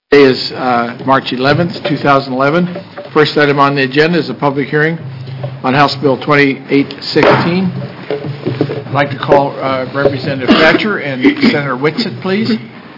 Today is March 11th, 2011. First item on the agenda is a public hearing on House Bill 2816. I'd like to call Representative Thatcher and Senator Whitsett, please.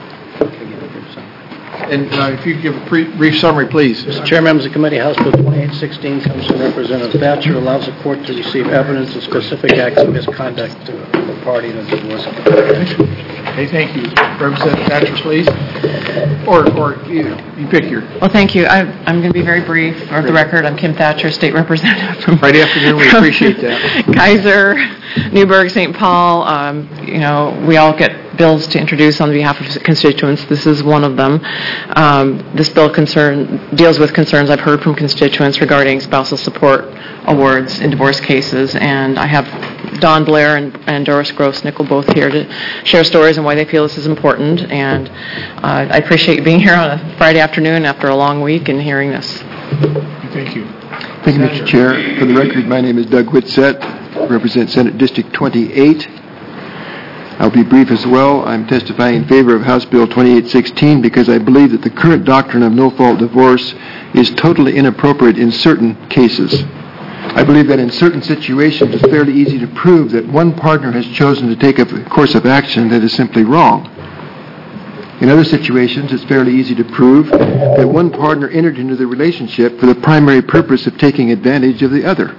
And if you could give a brief summary, please. Mr. Chair, members of the committee, House Bill 2816 comes from Representative Thatcher, allows the court to receive evidence of specific acts of misconduct of the party in a divorce case. Okay, thank you. Representative Thatcher, please. Or you pick your... Well, thank you. I'm going to be very brief. For the record, I'm Kim Thatcher, State Representative from Friday afternoon. We appreciate that. Kaiser, Newburgh, St. Paul. We all get bills to introduce on behalf of constituents. This is one of them. This bill deals with concerns I've heard from constituents regarding spousal support awards in divorce cases, and I have Don Blair and Doris Gross-Nickel both here to share stories and why they feel this is important, and I appreciate you being here on a Friday afternoon after a long week and hearing this. Thank you. Thank you, Mr. Chair. For the record, my name is Doug Whitsett, represent Senate District 28. I'll be brief as well. I'm testifying in favor of House Bill 2816 because I believe that the current doctrine of no-fault divorce is totally inappropriate in certain cases. I believe that in certain situations it's fairly easy to prove that one partner has chosen to take a course of action that is simply wrong. In other situations, it's fairly easy to prove that one partner entered into the relationship for the primary purpose of taking advantage of the other.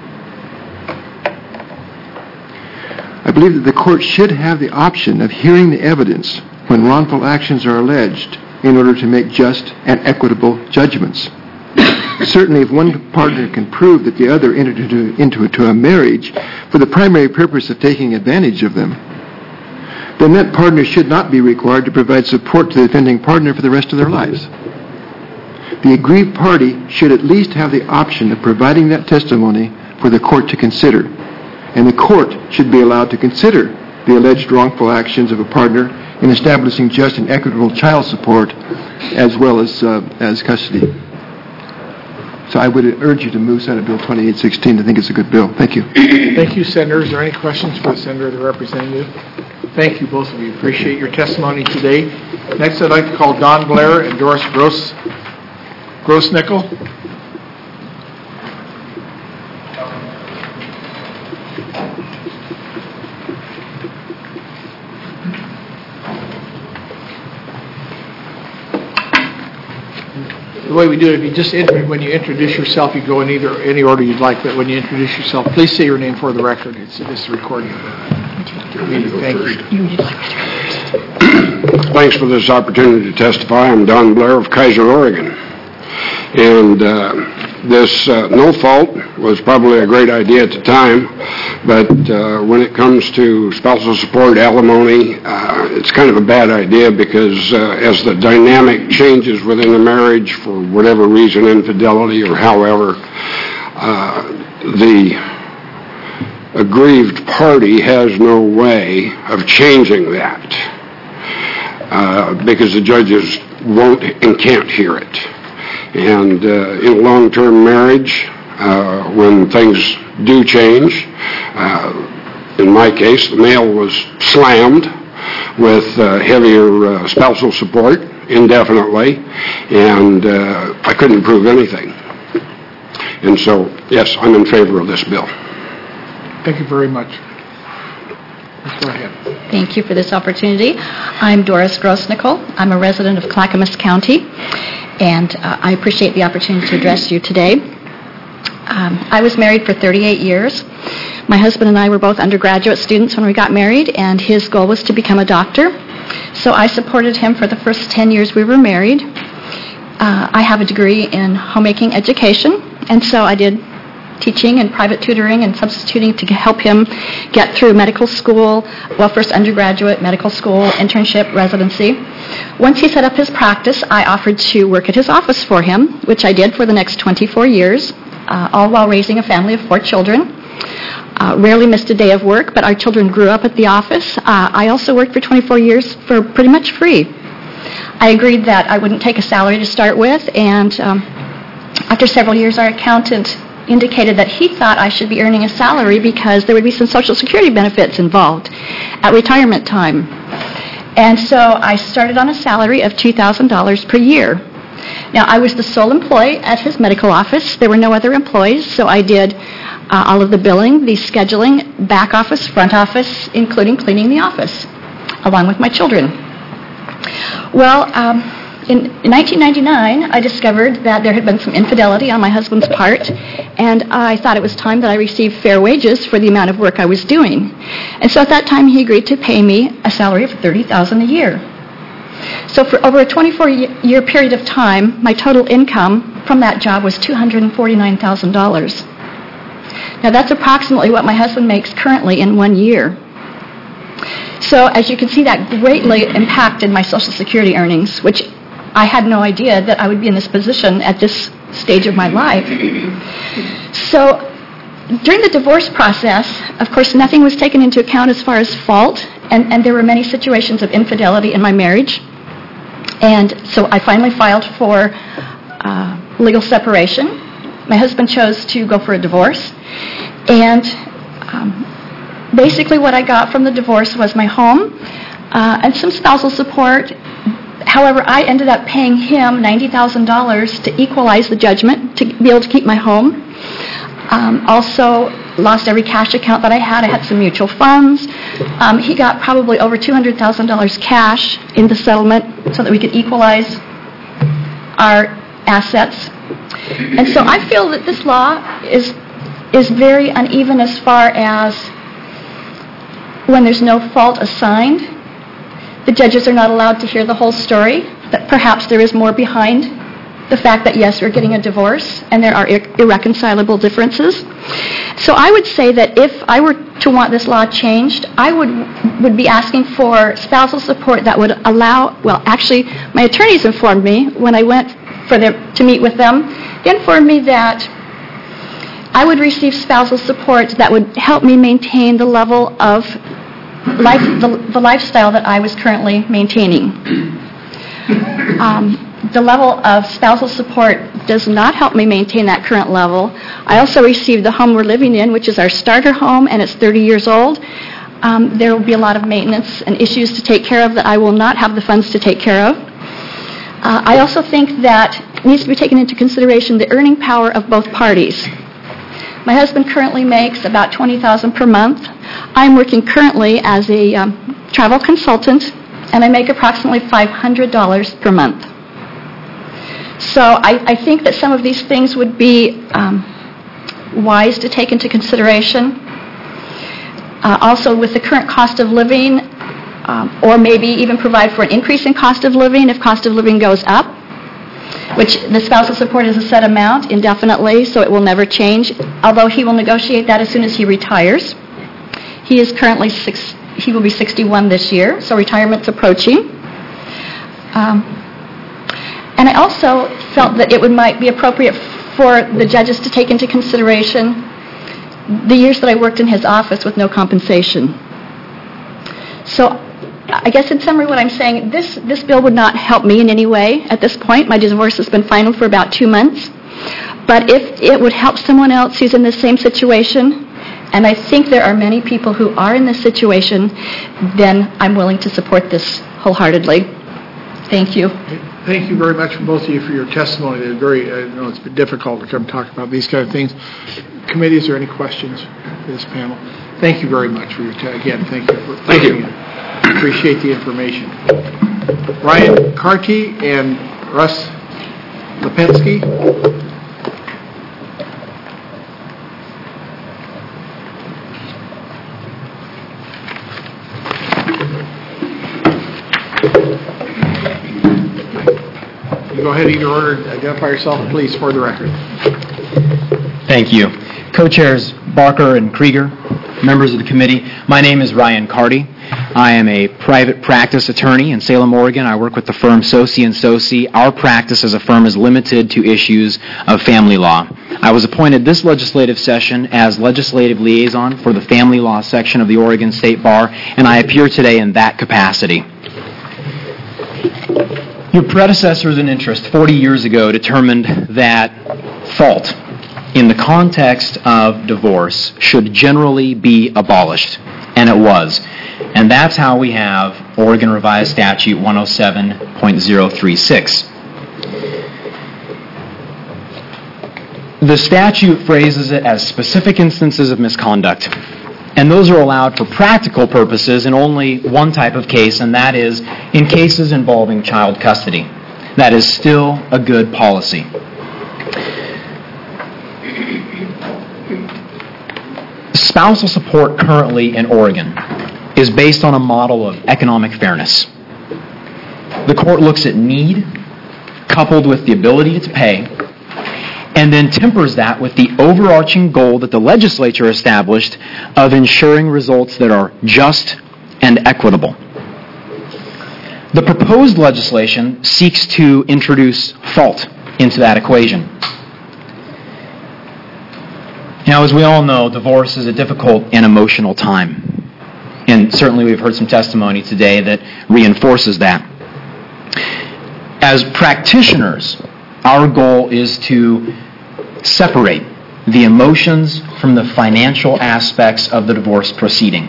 I believe that the court should have the option of hearing the evidence when wrongful actions are alleged in order to make just and equitable judgments. Certainly, if one partner can prove that the other entered into a marriage for the primary purpose of taking advantage of them, then that partner should not be required to provide support to the offending partner for the rest of their lives. The aggrieved party should at least have the option of providing that testimony for the court to consider, and the court should be allowed to consider the alleged wrongful actions of a partner in establishing just and equitable child support as well as custody. So I would urge you to move Senate Bill 2816. I think it's a good bill. Thank you. Thank you, Senator. Is there any questions for the Senator or the Representative? Thank you, both of you. Appreciate your testimony today. Next, I'd like to call Don Blair and Doris Gross-Nickel. The way we do it, if you just when you introduce yourself, you go in any order you'd like, but when you introduce yourself, please say your name for the record. It's recording. Thank you. Thanks for this opportunity to testify. I'm Don Blair of Kaiser, Oregon. And this no fault was probably a great idea at the time, but when it comes to spousal support, alimony, it's kind of a bad idea because as the dynamic changes within the marriage for whatever reason, infidelity or however, the aggrieved party has no way of changing that because the judges won't and can't hear it. And in a long-term marriage, when things do change, in my case, the male was slammed with heavier spousal support indefinitely, and I couldn't prove anything. And so, yes, I'm in favor of this bill. Thank you very much. Let's go ahead. Thank you for this opportunity. I'm Doris Gross-Nickel. I'm a resident of Clackamas County, and I appreciate the opportunity to address you today. I was married for 38 years. My husband and I were both undergraduate students when we got married, and his goal was to become a doctor. So I supported him for the first 10 years we were married. I have a degree in homemaking education, and so I did teaching and private tutoring and substituting to help him get through medical school, well, first undergraduate, medical school, internship, residency. Once he set up his practice, I offered to work at his office for him, which I did for the next 24 years, all while raising a family of 4 children. Rarely missed a day of work, but our children grew up at the office. I also worked for 24 years for pretty much free. I agreed that I wouldn't take a salary to start with, and after several years, our accountant indicated that he thought I should be earning a salary because there would be some Social Security benefits involved at retirement time. And so I started on a salary of $2,000 per year. Now, I was the sole employee at his medical office. There were no other employees, so I did all of the billing, the scheduling, back office, front office, including cleaning the office, along with my children. Well, in 1999, I discovered that there had been some infidelity on my husband's part, and I thought it was time that I received fair wages for the amount of work I was doing. And so at that time, he agreed to pay me a salary of $30,000 a year. So for over a 24-year period of time, my total income from that job was $249,000. Now, that's approximately what my husband makes currently in 1 year. So as you can see, that greatly impacted my Social Security earnings, which I had no idea that I would be in this position at this stage of my life. So during the divorce process, of course, nothing was taken into account as far as fault, and there were many situations of infidelity in my marriage. And so I finally filed for legal separation. My husband chose to go for a divorce. And basically what I got from the divorce was my home and some spousal support. However, I ended up paying him $90,000 to equalize the judgment, to be able to keep my home. Also lost every cash account that I had. I had some mutual funds. He got probably over $200,000 cash in the settlement so that we could equalize our assets. And so I feel that this law is very uneven as far as when there's no fault assigned. The judges are not allowed to hear the whole story, that perhaps there is more behind the fact that, yes, we're getting a divorce and there are irreconcilable differences. So I would say that if I were to want this law changed, I would be asking for spousal support that would allow, well, actually, my attorneys informed me when I went to meet with them, they informed me that I would receive spousal support that would help me maintain the level of the lifestyle that I was currently maintaining. The level of spousal support does not help me maintain that current level. I also received the home we're living in, which is our starter home, and it's 30 years old. There will be a lot of maintenance and issues to take care of that I will not have the funds to take care of. I also think that it needs to be taken into consideration the earning power of both parties. My husband currently makes about $20,000 per month. I'm working currently as a travel consultant, and I make approximately $500 per month. So I think that some of these things would be wise to take into consideration. Also, with the current cost of living, or maybe even provide for an increase in cost of living if cost of living goes up, which the spousal support is a set amount indefinitely, so it will never change, although he will negotiate that as soon as he retires. He is currently he will be 61 this year, so retirement's approaching. And I also felt that it might be appropriate for the judges to take into consideration the years that I worked in his office with no compensation. So I guess in summary what I'm saying, this bill would not help me in any way at this point. My divorce has been final for about 2 months. But if it would help someone else who's in the same situation, and I think there are many people who are in this situation, then I'm willing to support this wholeheartedly. Thank you. Thank you very much, both of you, for your testimony. I know it's been difficult to come talk about these kind of things. Committee, is there any questions for this panel? Thank you very much for your again. Thank you for coming in. Appreciate the information. Ryan Carty and Russ Lipinski. You go ahead, either order. Identify yourself, please, for the record. Thank you. Co-chairs Barker and Krieger, members of the committee, my name is Ryan Carty. I am a private practice attorney in Salem, Oregon. I work with the firm Sosi & Sosi. Our practice as a firm is limited to issues of family law. I was appointed this legislative session as legislative liaison for the family law section of the Oregon State Bar, and I appear today in that capacity. Your predecessors in interest 40 years ago determined that fault in the context of divorce should generally be abolished, and it was. And that's how we have Oregon Revised Statute 107.036. The statute phrases it as specific instances of misconduct, and those are allowed for practical purposes in only one type of case, and that is in cases involving child custody. That is still a good policy. Spousal support currently in Oregon is based on a model of economic fairness. The court looks at need, coupled with the ability to pay, and then tempers that with the overarching goal that the legislature established of ensuring results that are just and equitable. The proposed legislation seeks to introduce fault into that equation. Now, as we all know, divorce is a difficult and emotional time. And certainly we've heard some testimony today that reinforces that. As practitioners, our goal is to separate the emotions from the financial aspects of the divorce proceeding.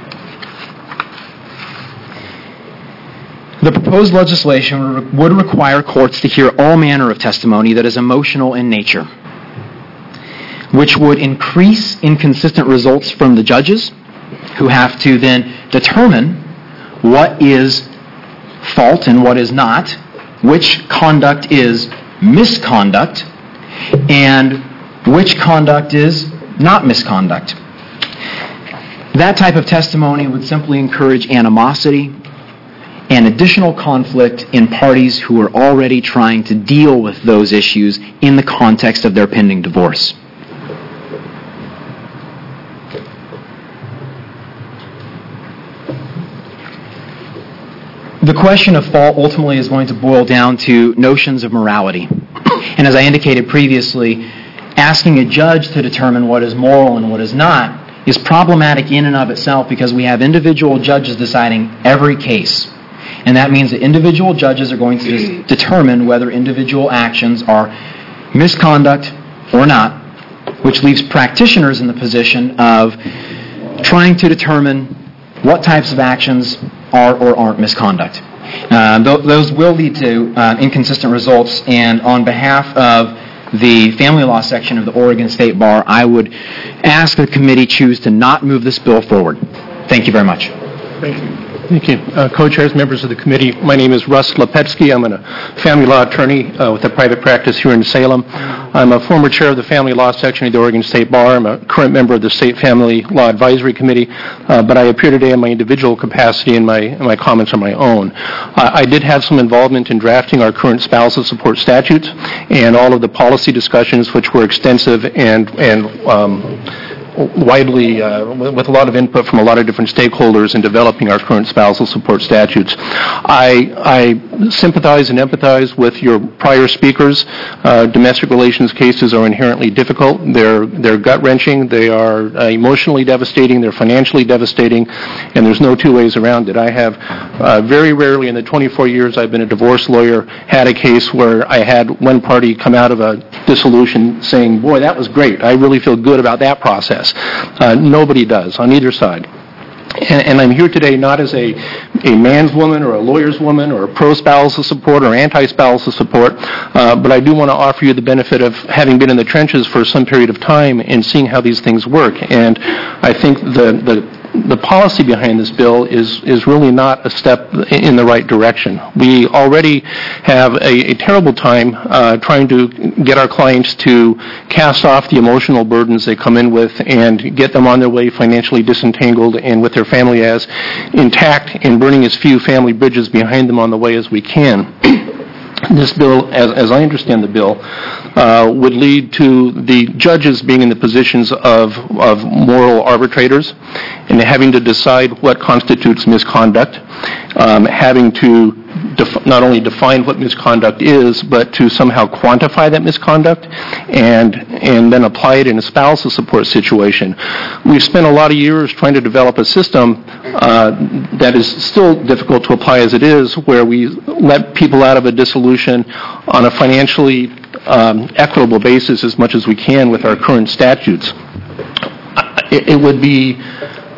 The proposed legislation would require courts to hear all manner of testimony that is emotional in nature, which would increase inconsistent results from the judges, who have to then determine what is fault and what is not, which conduct is misconduct, and which conduct is not misconduct. That type of testimony would simply encourage animosity and additional conflict in parties who are already trying to deal with those issues in the context of their pending divorce. The question of fault ultimately is going to boil down to notions of morality. And as I indicated previously, asking a judge to determine what is moral and what is not is problematic in and of itself because we have individual judges deciding every case. And that means that individual judges are going to determine whether individual actions are misconduct or not, which leaves practitioners in the position of trying to determine what types of actions are or aren't misconduct. Those will lead to inconsistent results, and on behalf of the family law section of the Oregon State Bar, I would ask the committee choose to not move this bill forward. Thank you very much. Thank you. Thank you. Co-chairs, members of the committee, my name is Russ Lepetsky. I'm a family law attorney with a private practice here in Salem. I'm a former chair of the family law section of the Oregon State Bar. I'm a current member of the State Family Law Advisory Committee, but I appear today in my individual capacity and my comments are my own. I did have some involvement in drafting our current spousal support statutes and all of the policy discussions, which were extensive and widely, with a lot of input from a lot of different stakeholders in developing our current spousal support statutes. I sympathize and empathize with your prior speakers. Domestic relations cases are inherently difficult. They're gut-wrenching. They are emotionally devastating. They're financially devastating, and there's no two ways around it. I have very rarely in the 24 years I've been a divorce lawyer had a case where I had one party come out of a dissolution saying, boy, that was great. I really feel good about that process. Nobody does on either side. And I'm here today not as a man's woman or a lawyer's woman or a pro-spousal support or anti-spousal support, but I do want to offer you the benefit of having been in the trenches for some period of time and seeing how these things work. And I think the policy behind this bill is really not a step in the right direction. We already have a terrible time trying to get our clients to cast off the emotional burdens they come in with and get them on their way financially disentangled and with their family as intact and burning as few family bridges behind them on the way as we can. This bill, as I understand the bill, would lead to the judges being in the positions of moral arbitrators and having to decide what constitutes misconduct, having to not only define what misconduct is, but to somehow quantify that misconduct and then apply it in a spousal support situation. We've spent a lot of years trying to develop a system that is still difficult to apply as it is, where we let people out of a dissolution on a financially equitable basis as much as we can with our current statutes. It would be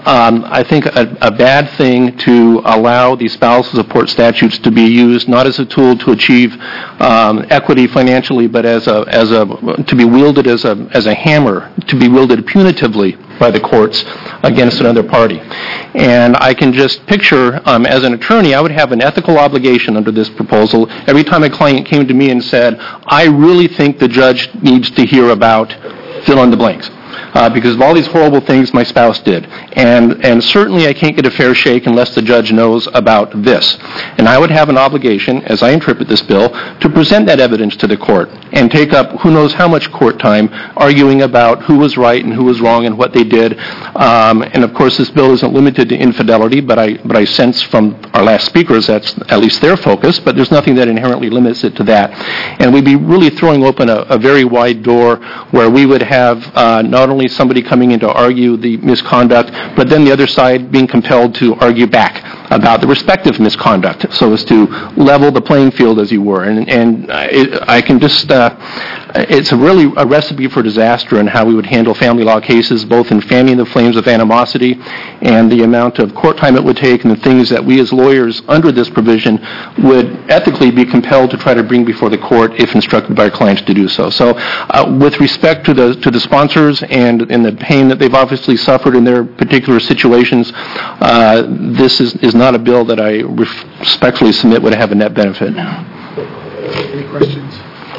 I think a bad thing to allow these spousal support statutes to be used not as a tool to achieve equity financially, but to be wielded as a hammer, to be wielded punitively by the courts against another party. And I can just picture, as an attorney, I would have an ethical obligation under this proposal. Every time a client came to me and said, I really think the judge needs to hear about fill in the blanks. Because of all these horrible things my spouse did. And certainly I can't get a fair shake unless the judge knows about this. And I would have an obligation, as I interpret this bill, to present that evidence to the court and take up who knows how much court time arguing about who was right and who was wrong and what they did. And of course this bill isn't limited to infidelity, but I sense from our last speakers that's at least their focus, but there's nothing that inherently limits it to that. And we'd be really throwing open a very wide door where we would have not only somebody coming in to argue the misconduct, but then the other side being compelled to argue back about the respective misconduct, so as to level the playing field, as you were. And I can just, it's really a recipe for disaster in how we would handle family law cases, both in fanning the flames of animosity and the amount of court time it would take and the things that we as lawyers under this provision would ethically be compelled to try to bring before the court if instructed by our clients to do so. So with respect to the sponsors and the pain that they've obviously suffered in their particular situations, this is not a bill that I respectfully submit would have a net benefit. Any questions?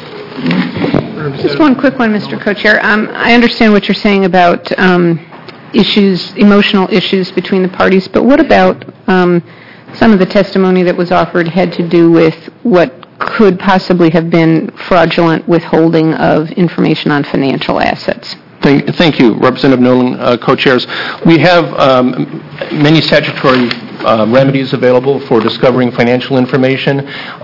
Just one quick one, Mr. Co-Chair. I understand what you're saying about emotional issues between the parties, but what about some of the testimony that was offered had to do with what could possibly have been fraudulent withholding of information on financial assets? Thank you, Representative Nolan, co-chairs. We have many statutory remedies available for discovering financial information.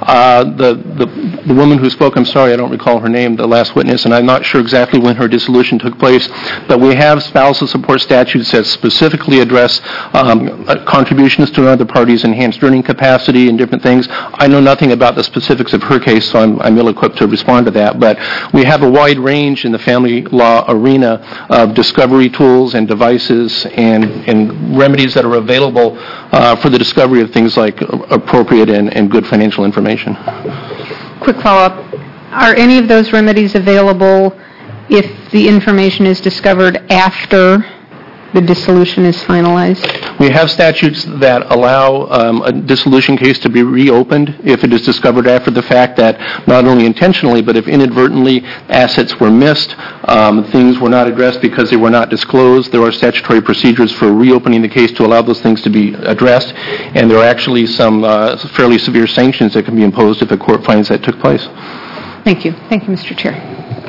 The woman who spoke, I'm sorry, I don't recall her name, the last witness, and I'm not sure exactly when her dissolution took place, but we have spousal support statutes that specifically address contributions to other parties' enhanced earning capacity and different things. I know nothing about the specifics of her case, so I'm ill-equipped to respond to that, but we have a wide range in the family law arena of discovery tools and devices and remedies that are available for the discovery of things like appropriate and good financial information. Quick follow-up. Are any of those remedies available if the information is discovered after the dissolution is finalized? We have statutes that allow a dissolution case to be reopened if it is discovered after the fact that not only intentionally, but if inadvertently assets were missed, things were not addressed because they were not disclosed. There are statutory procedures for reopening the case to allow those things to be addressed, and there are actually some fairly severe sanctions that can be imposed if a court finds that took place. Thank you. Thank you, Mr. Chair.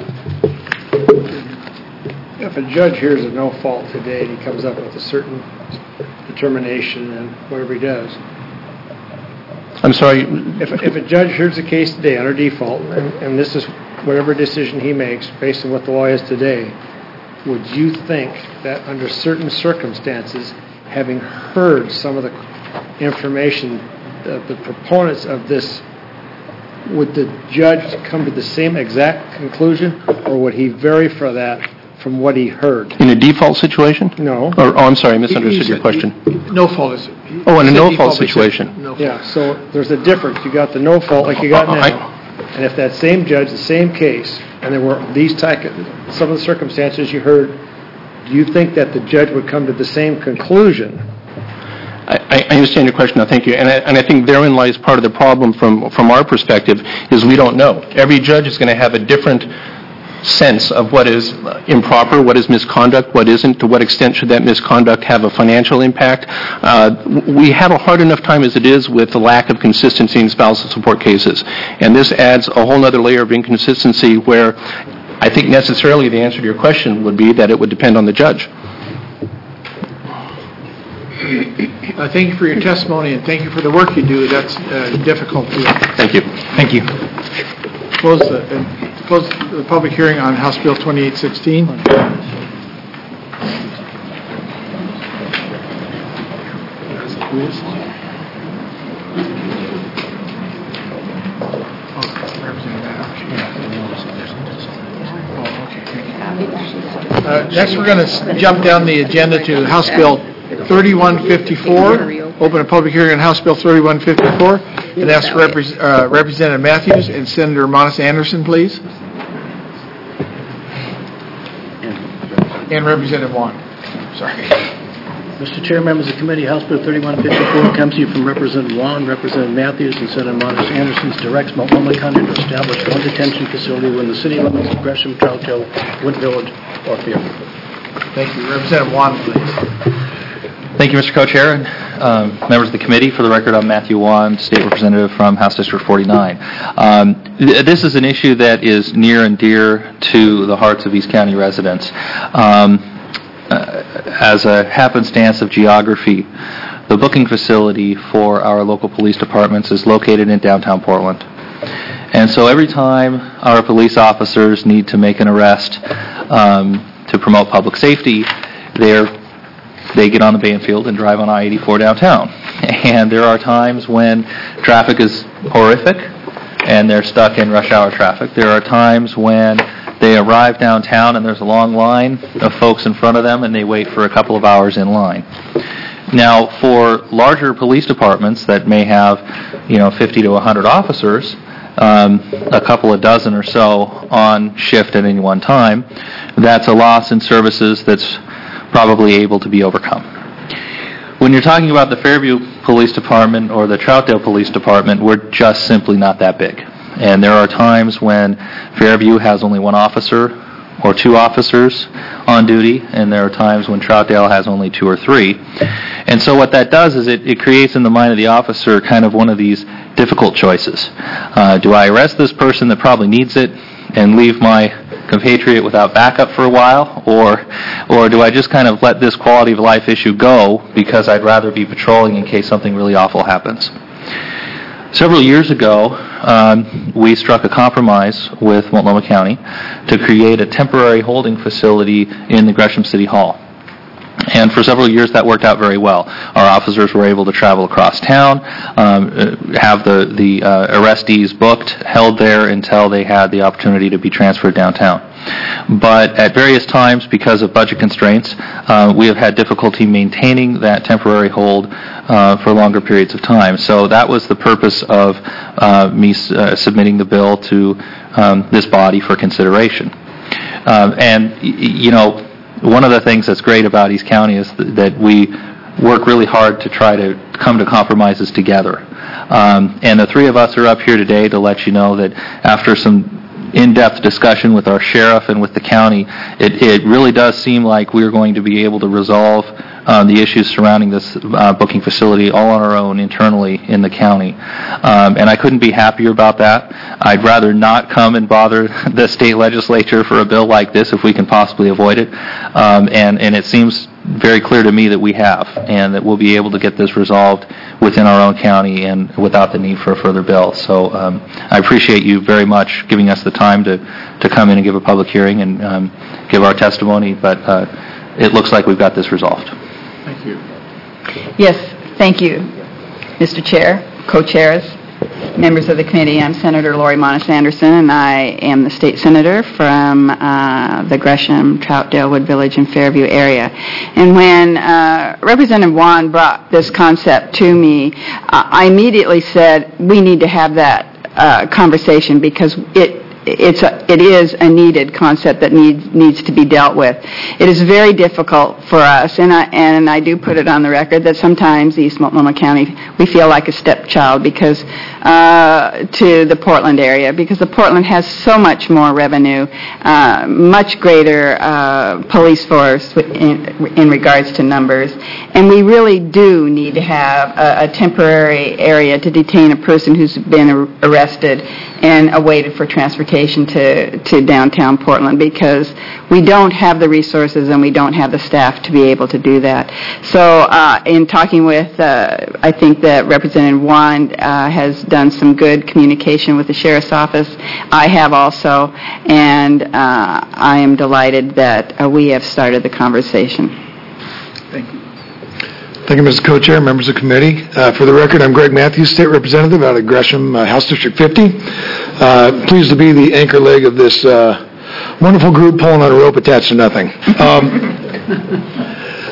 If a judge hears a no fault today and he comes up with a certain determination and whatever he does. I'm sorry? If a judge hears a case today under default and this is whatever decision he makes based on what the law is today, would you think that under certain circumstances, having heard some of the information, the proponents of this, would the judge come to the same exact conclusion, or would he vary for that from what he heard? In a default situation? No. I'm sorry, I misunderstood your question. No fault is... Oh, in a no fault situation. No fault. Yeah, so there's a difference. You got the no fault like you got now. And if that same judge, the same case, and there were some of the circumstances you heard, do you think that the judge would come to the same conclusion? I understand your question now, thank you. And I think therein lies part of the problem from our perspective, is we don't know. Every judge is going to have a different sense of what is improper, what is misconduct, what isn't, to what extent should that misconduct have a financial impact. We have a hard enough time as it is with the lack of consistency in spousal support cases. And this adds a whole other layer of inconsistency where I think necessarily the answer to your question would be that it would depend on the judge. Thank you for your testimony and thank you for the work you do. That's difficult to do. Thank you. Thank you. Close the public hearing on House Bill 2816. Next, we're going to jump down the agenda to House Bill 3154. Open a public hearing on House Bill 3154 and ask Representative Matthews and Senator Monis Anderson, please. And Representative Juan. Sorry. Mr. Chair, members of the committee, House Bill 3154 comes to you from Representative Juan, Representative Matthews, and Senator Monis Anderson, directs Multnomah County to establish one detention facility within the city limits of Gresham, Troutdale, Wood Village, or Fairview. Thank you. Representative Juan, please. Thank you, Mr. Co-Chair. Members of the committee, for the record, I'm Matthew Juan, State Representative from House District 49. This is an issue that is near and dear to the hearts of East County residents. As a happenstance of geography, the booking facility for our local police departments is located in downtown Portland. And so every time our police officers need to make an arrest to promote public safety, they get on the Banfield and drive on I-84 downtown. And there are times when traffic is horrific and they're stuck in rush hour traffic. There are times when they arrive downtown and there's a long line of folks in front of them and they wait for a couple of hours in line. Now, for larger police departments that may have, 50 to 100 officers, a couple of dozen or so on shift at any one time, that's a loss in services that's probably able to be overcome. When you're talking about the Fairview Police Department or the Troutdale Police Department, we're just simply not that big. And there are times when Fairview has only one officer or two officers on duty, and there are times when Troutdale has only two or three. And so what that does is it creates in the mind of the officer kind of one of these difficult choices. Do I arrest this person that probably needs it and leave my compatriot without backup for a while, or do I just kind of let this quality of life issue go because I'd rather be patrolling in case something really awful happens? Several years ago, we struck a compromise with Multnomah County to create a temporary holding facility in the Gresham City Hall. And for several years, that worked out very well. Our officers were able to travel across town, have the arrestees booked, held there until they had the opportunity to be transferred downtown. But at various times, because of budget constraints, we have had difficulty maintaining that temporary hold for longer periods of time. So that was the purpose of me submitting the bill to this body for consideration. One of the things that's great about East County is that we work really hard to try to come to compromises together. And the three of us are up here today to let you know that after some in-depth discussion with our sheriff and with the county, it really does seem like we're going to be able to resolve the issues surrounding this booking facility all on our own internally in the county. And I couldn't be happier about that. I'd rather not come and bother the state legislature for a bill like this if we can possibly avoid it. And it seems very clear to me that we have, and that we'll be able to get this resolved within our own county and without the need for a further bill. So I appreciate you very much giving us the time to come in and give a public hearing and give our testimony, but it looks like we've got this resolved. Thank you. Yes, thank you, Mr. Chair, co-chairs, members of the committee. I'm Senator Lori Monis Anderson, and I am the state senator from the Gresham, Troutdale, Wood Village, and Fairview area. And when Representative Juan brought this concept to me, I immediately said, we need to have that conversation because it is a needed concept that needs to be dealt with. It is very difficult for us, and I do put it on the record that sometimes East Multnomah County, we feel like a stepchild because to the Portland area, because the Portland has so much more revenue, much greater police force in regards to numbers, and we really do need to have a temporary area to detain a person who's been arrested and awaited for transportation to downtown Portland, because we don't have the resources and we don't have the staff to be able to do that. So in talking with, I think that Representative Juan has done some good communication with the Sheriff's Office. I have also, and I am delighted that we have started the conversation. Thank you. Thank you, Mr. Co-Chair, members of the committee. For the record, I'm Greg Matthews, State Representative out of Gresham, House District 50. Pleased to be the anchor leg of this wonderful group pulling on a rope attached to nothing.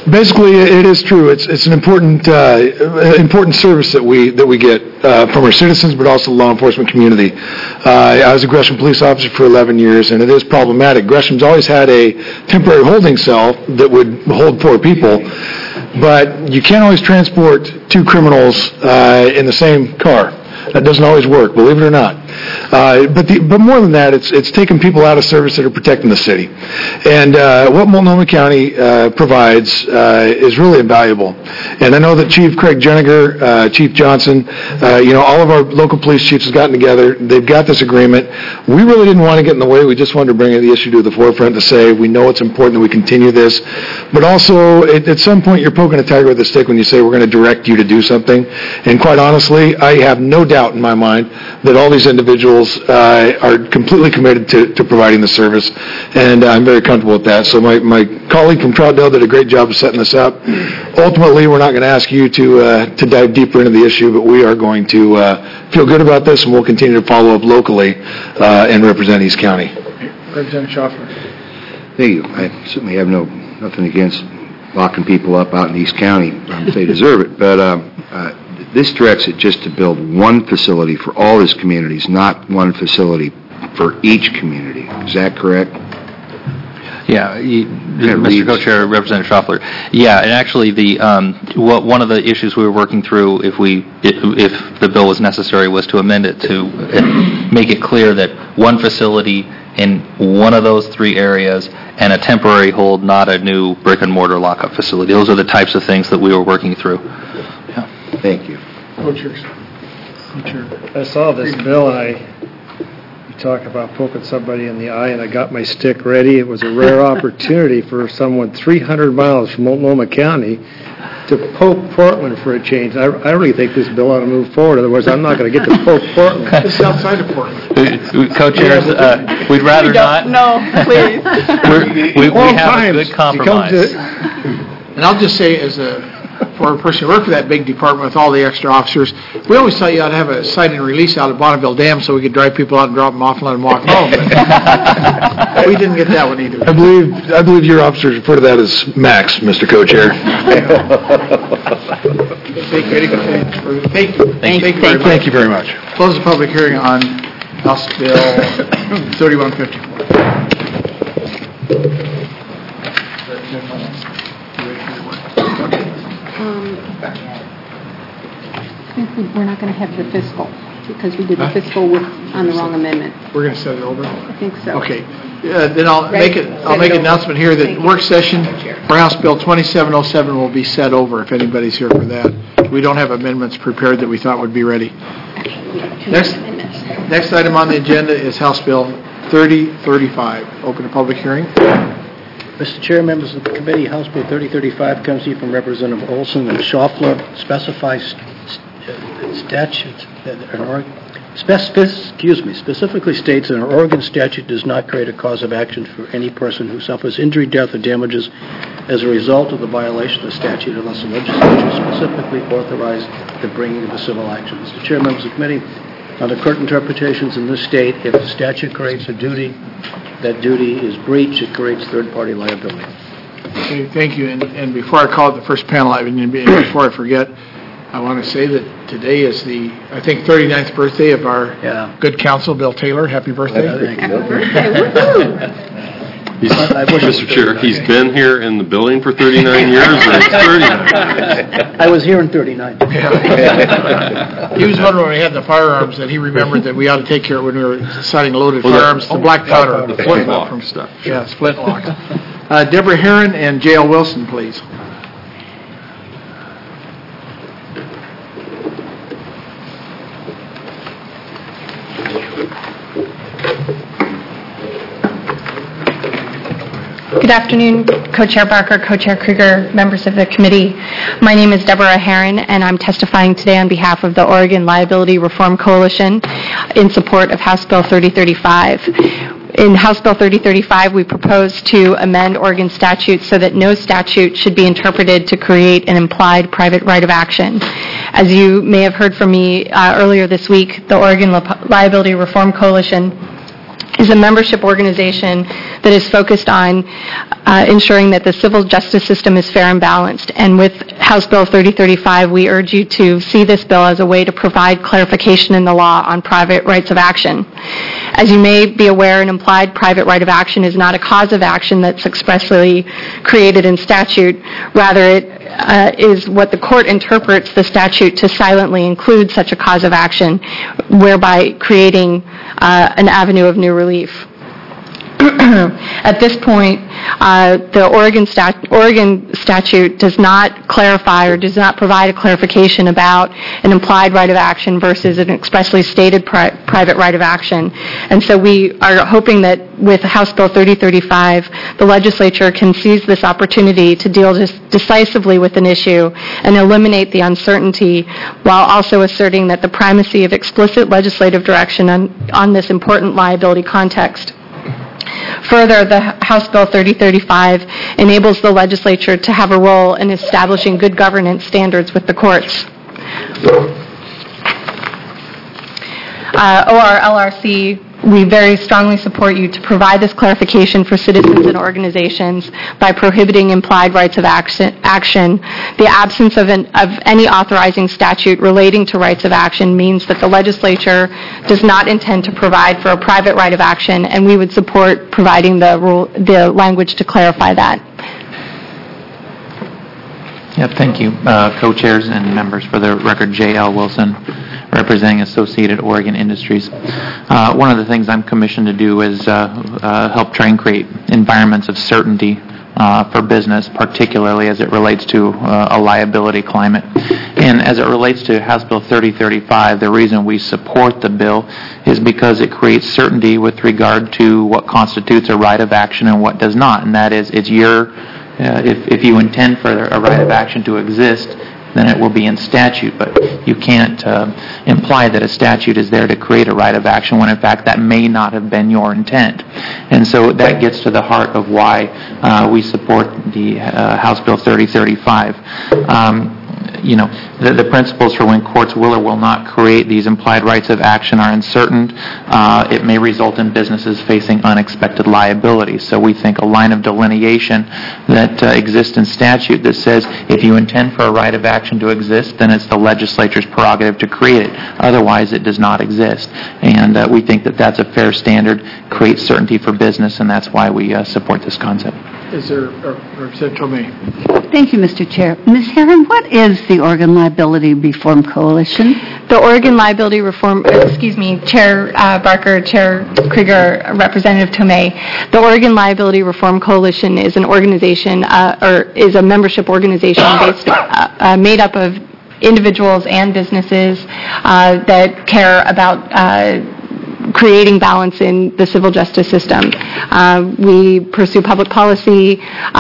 Basically, it is true. It's an important service that we get from our citizens, but also the law enforcement community. I was a Gresham police officer for 11 years, and it is problematic. Gresham's always had a temporary holding cell that would hold 4 people, but you can't always transport 2 criminals in the same car. That doesn't always work, believe it or not. But more than that, it's taking people out of service that are protecting the city. And what Multnomah County provides is really invaluable. And I know that Chief Craig Jeniger, Chief Johnson, all of our local police chiefs have gotten together. They've got this agreement. We really didn't want to get in the way. We just wanted to bring the issue to the forefront to say we know it's important that we continue this. But also, at some point, you're poking a tiger with a stick when you say we're going to direct you to do something. And quite honestly, I have no doubt in my mind that all these individuals are completely committed to providing the service, and I'm very comfortable with that. So my colleague from Troutdale did a great job of setting this up. Ultimately, we're not going to ask you to dive deeper into the issue, but we are going to feel good about this, and we'll continue to follow up locally and represent East County. Representative Schaffner. Thank you. I certainly have nothing against locking people up out in East County if they deserve it, but this directs it just to build one facility for all these communities, not one facility for each community. Is that correct? Yeah, Mr. Co-Chair, Representative Schaffler. Yeah, and actually, one of the issues we were working through, if the bill was necessary, was to amend it to make it clear that one facility in one of those 3 areas and a temporary hold, not a new brick and mortar lockup facility. Those are the types of things that we were working through. Yeah. Thank you. I saw this bill, and you talk about poking somebody in the eye, and I got my stick ready. It was a rare opportunity for someone 300 miles from Multnomah County to poke Portland for a change. I really think this bill ought to move forward. Otherwise, I'm not going to get to poke Portland. It's outside of Portland. Co-chairs, we'd rather not. No, please. we have a good compromise. And I'll just say, for a person who worked for that big department with all the extra officers, we always thought you ought to have a sight and release out of Bonneville Dam so we could drive people out and drop them off and let them walk home. We didn't get that one either. I believe your officers refer to that as Max, Mr. Co-Chair. Thank you very much. Close the public hearing on House Bill 3154. We're not going to have the fiscal, because we did the fiscal on the wrong amendment. We're going to set it over? I think so. Okay. Then I'll make an announcement here that work session for House Bill 2707 will be set over if anybody's here for that. We don't have amendments prepared that we thought would be ready. Next item on the agenda is House Bill 3035. Open a public hearing. Mr. Chair, members of the committee, House Bill 3035 comes to you from Representative Olson and Schaffler. Specifies statutes specifically states that an Oregon statute does not create a cause of action for any person who suffers injury, death, or damages as a result of the violation of the statute unless the legislature specifically authorized the bringing of a civil action. Mr. Chair, members of the committee, under current interpretations in this state, if the statute creates a duty, that duty is breached, it creates third-party liability. Okay, thank you. And before I call it the first panel, before I forget, I want to say that today is the, I think, 39th birthday of our good counsel, Bill Taylor. Happy birthday. Happy birthday. Mr. Chair, he's been here in the building for 39 years, or 39? I was here in 39. Yeah. He was wondering when we had the firearms that he remembered that we ought to take care of when we were deciding loaded firearms, the black powder. The flintlock stuff. Yeah, flintlock. Deborah Herron and J.L. Wilson, please. Good afternoon, Co-Chair Barker, Co-Chair Krieger, members of the committee. My name is Deborah Herron, and I'm testifying today on behalf of the Oregon Liability Reform Coalition in support of House Bill 3035. In House Bill 3035, we propose to amend Oregon statutes so that no statute should be interpreted to create an implied private right of action. As you may have heard from me earlier this week, the Oregon Liability Reform Coalition is a membership organization that is focused on ensuring that the civil justice system is fair and balanced. And with House Bill 3035, we urge you to see this bill as a way to provide clarification in the law on private rights of action. As you may be aware, an implied private right of action is not a cause of action that's expressly created in statute. Rather, it is what the court interprets the statute to silently include such a cause of action, whereby creating an avenue of new relief. At this point, the Oregon statute does not clarify or does not provide a clarification about an implied right of action versus an expressly stated private right of action. And so we are hoping that with House Bill 3035, the legislature can seize this opportunity to deal decisively with an issue and eliminate the uncertainty while also asserting that the primacy of explicit legislative direction on this important liability context. Further, the House Bill 3035 enables the legislature to have a role in establishing good governance standards with the courts. ORLRC, we very strongly support you to provide this clarification for citizens and organizations by prohibiting implied rights of action. The absence of any authorizing statute relating to rights of action means that the legislature does not intend to provide for a private right of action, and we would support providing the language to clarify that. Yep, thank you, co-chairs and members. For the record, J.L. Wilson, representing Associated Oregon Industries. One of the things I'm commissioned to do is help try and create environments of certainty for business, particularly as it relates to a liability climate. And as it relates to House Bill 3035, the reason we support the bill is because it creates certainty with regard to what constitutes a right of action and what does not. And that is, it's your if you intend for a right of action to exist, then it will be in statute. But you can't imply that a statute is there to create a right of action when, in fact, that may not have been your intent. And so that gets to the heart of why we support the House Bill 3035. The principles for when courts will or will not create these implied rights of action are uncertain. It may result in businesses facing unexpected liability. So we think a line of delineation that exists in statute that says if you intend for a right of action to exist, then it's the legislature's prerogative to create it. Otherwise, it does not exist. And we think that that's a fair standard, creates certainty for business, and that's why we support this concept. Is there Representative Tomei? Thank you, Mr. Chair. Ms. Herron, what is the Oregon Liability Reform Coalition? The Oregon Liability Reform, Chair Barker, Chair Krieger, Representative Tomei. The Oregon Liability Reform Coalition is an organization, or is a membership organization made up of individuals and businesses that care about creating balance in the civil justice system. We pursue public policy.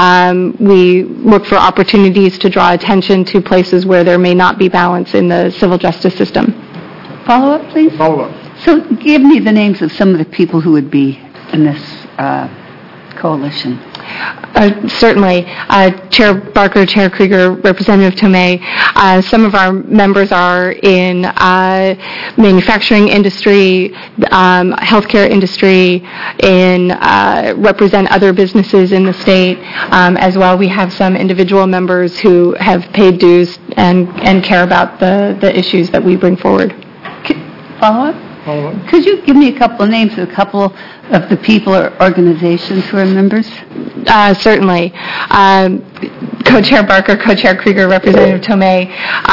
We look for opportunities to draw attention to places where there may not be balance in the civil justice system. Follow-up, please? Follow-up. So give me the names of some of the people who would be in this coalition. Certainly. Chair Barker, Chair Krieger, Representative Tomei. Some of our members are in manufacturing industry, healthcare industry, represent other businesses in the state. As well, we have some individual members who have paid dues and care about the issues that we bring forward. Follow-up? Follow-up. Could you give me a couple of names of a couple of the people or organizations who are members? Certainly. Co-Chair Barker, Co-Chair Krieger, Representative Tomei.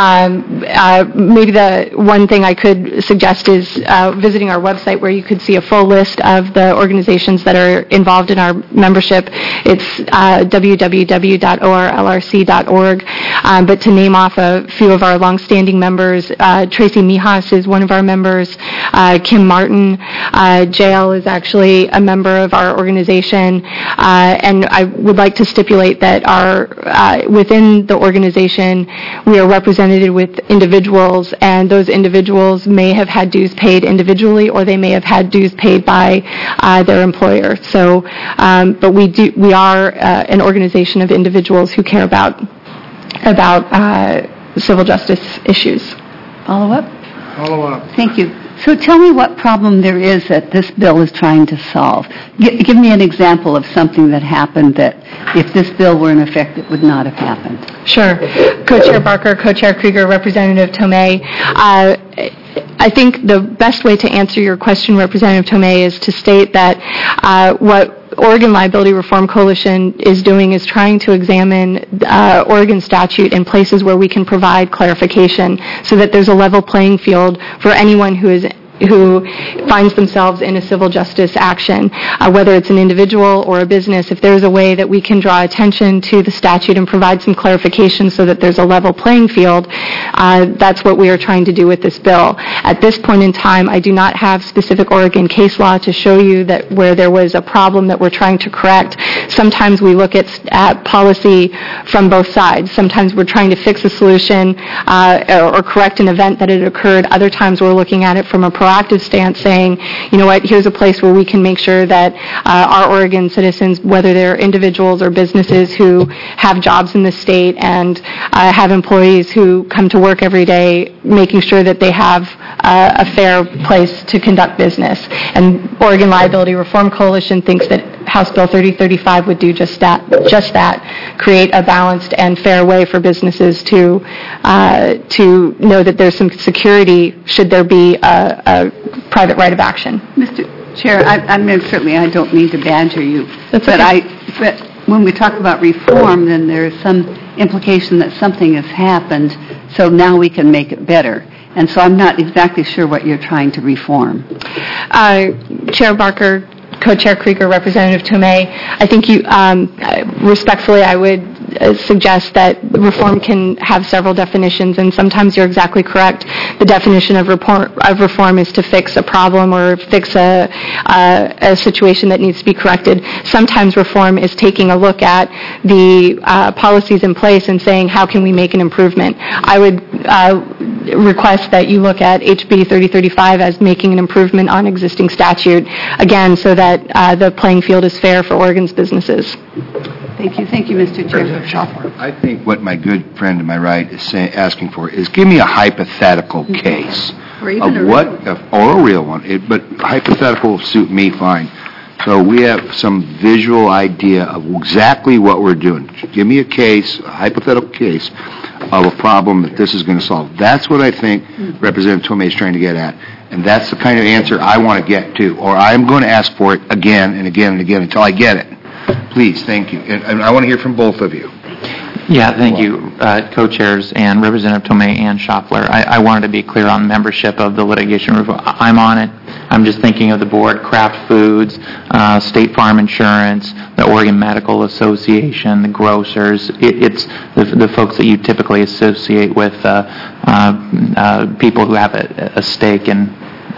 Maybe the one thing I could suggest is visiting our website where you could see a full list of the organizations that are involved in our membership. It's www.orlrc.org. But to name off a few of our longstanding members, Tracy Mijas is one of our members. Kim Martin. JL is actually a member of our organization. And I would like to stipulate that within the organization, we are represented with individuals, and those individuals may have had dues paid individually, or they may have had dues paid by their employer. So, but we are an organization of individuals who care about civil justice issues. Follow up? Follow up. Thank you. So tell me what problem there is that this bill is trying to solve. Give me an example of something that happened that if this bill were in effect, it would not have happened. Sure. Co-Chair Barker, Co-Chair Krieger, Representative Tomei. I think the best way to answer your question, Representative Tomei, is to state that what Oregon Liability Reform Coalition is doing is trying to examine Oregon statute in places where we can provide clarification so that there's a level playing field for anyone who finds themselves in a civil justice action, whether it's an individual or a business. If there's a way that we can draw attention to the statute and provide some clarification so that there's a level playing field, that's what we are trying to do with this bill. At this point in time, I do not have specific Oregon case law to show you that where there was a problem that we're trying to correct. Sometimes we look at policy from both sides. Sometimes we're trying to fix a solution or correct an event that had occurred. Other times we're looking at it from a proactive stance, saying, you know what, here's a place where we can make sure that our Oregon citizens, whether they're individuals or businesses who have jobs in the state and have employees who come to work every day, making sure that they have a fair place to conduct business. And Oregon Liability Reform Coalition thinks that House Bill 3035 would do just that, create a balanced and fair way for businesses to know that there's some security should there be a private right of action. Mr. Chair, I mean, certainly I don't mean to badger you, but when we talk about reform, then there is some implication that something has happened, so now we can make it better. And so I'm not exactly sure what you're trying to reform. Chair Barker, Co-Chair Krieger, Representative Tomei, I think you, respectfully, I would suggest that reform can have several definitions, and sometimes you're exactly correct. The definition of reform is to fix a problem or fix a situation that needs to be corrected. Sometimes reform is taking a look at the policies in place and saying, how can we make an improvement? I would request that you look at HB 3035 as making an improvement on existing statute, again, so that the playing field is fair for Oregon's businesses. Thank you. Thank you, Mr. Chair. I think what my good friend to my right is asking for is give me a hypothetical case or even of what, or a real one, but hypothetical will suit me fine. So we have some visual idea of exactly what we're doing. Give me a case, a hypothetical case of a problem that this is going to solve. That's what I think Representative Tomei is trying to get at. And that's the kind of answer I want to get to, or I'm going to ask for it again and again and again until I get it. Please, thank you. And I want to hear from both of you. Yeah, thank you, co-chairs and Representative Tomei and Schaffler. I wanted to be clear on membership of the litigation reform. I'm on it. I'm just thinking of the board, Kraft Foods, State Farm Insurance, the Oregon Medical Association, the grocers. It's the folks that you typically associate with people who have a stake in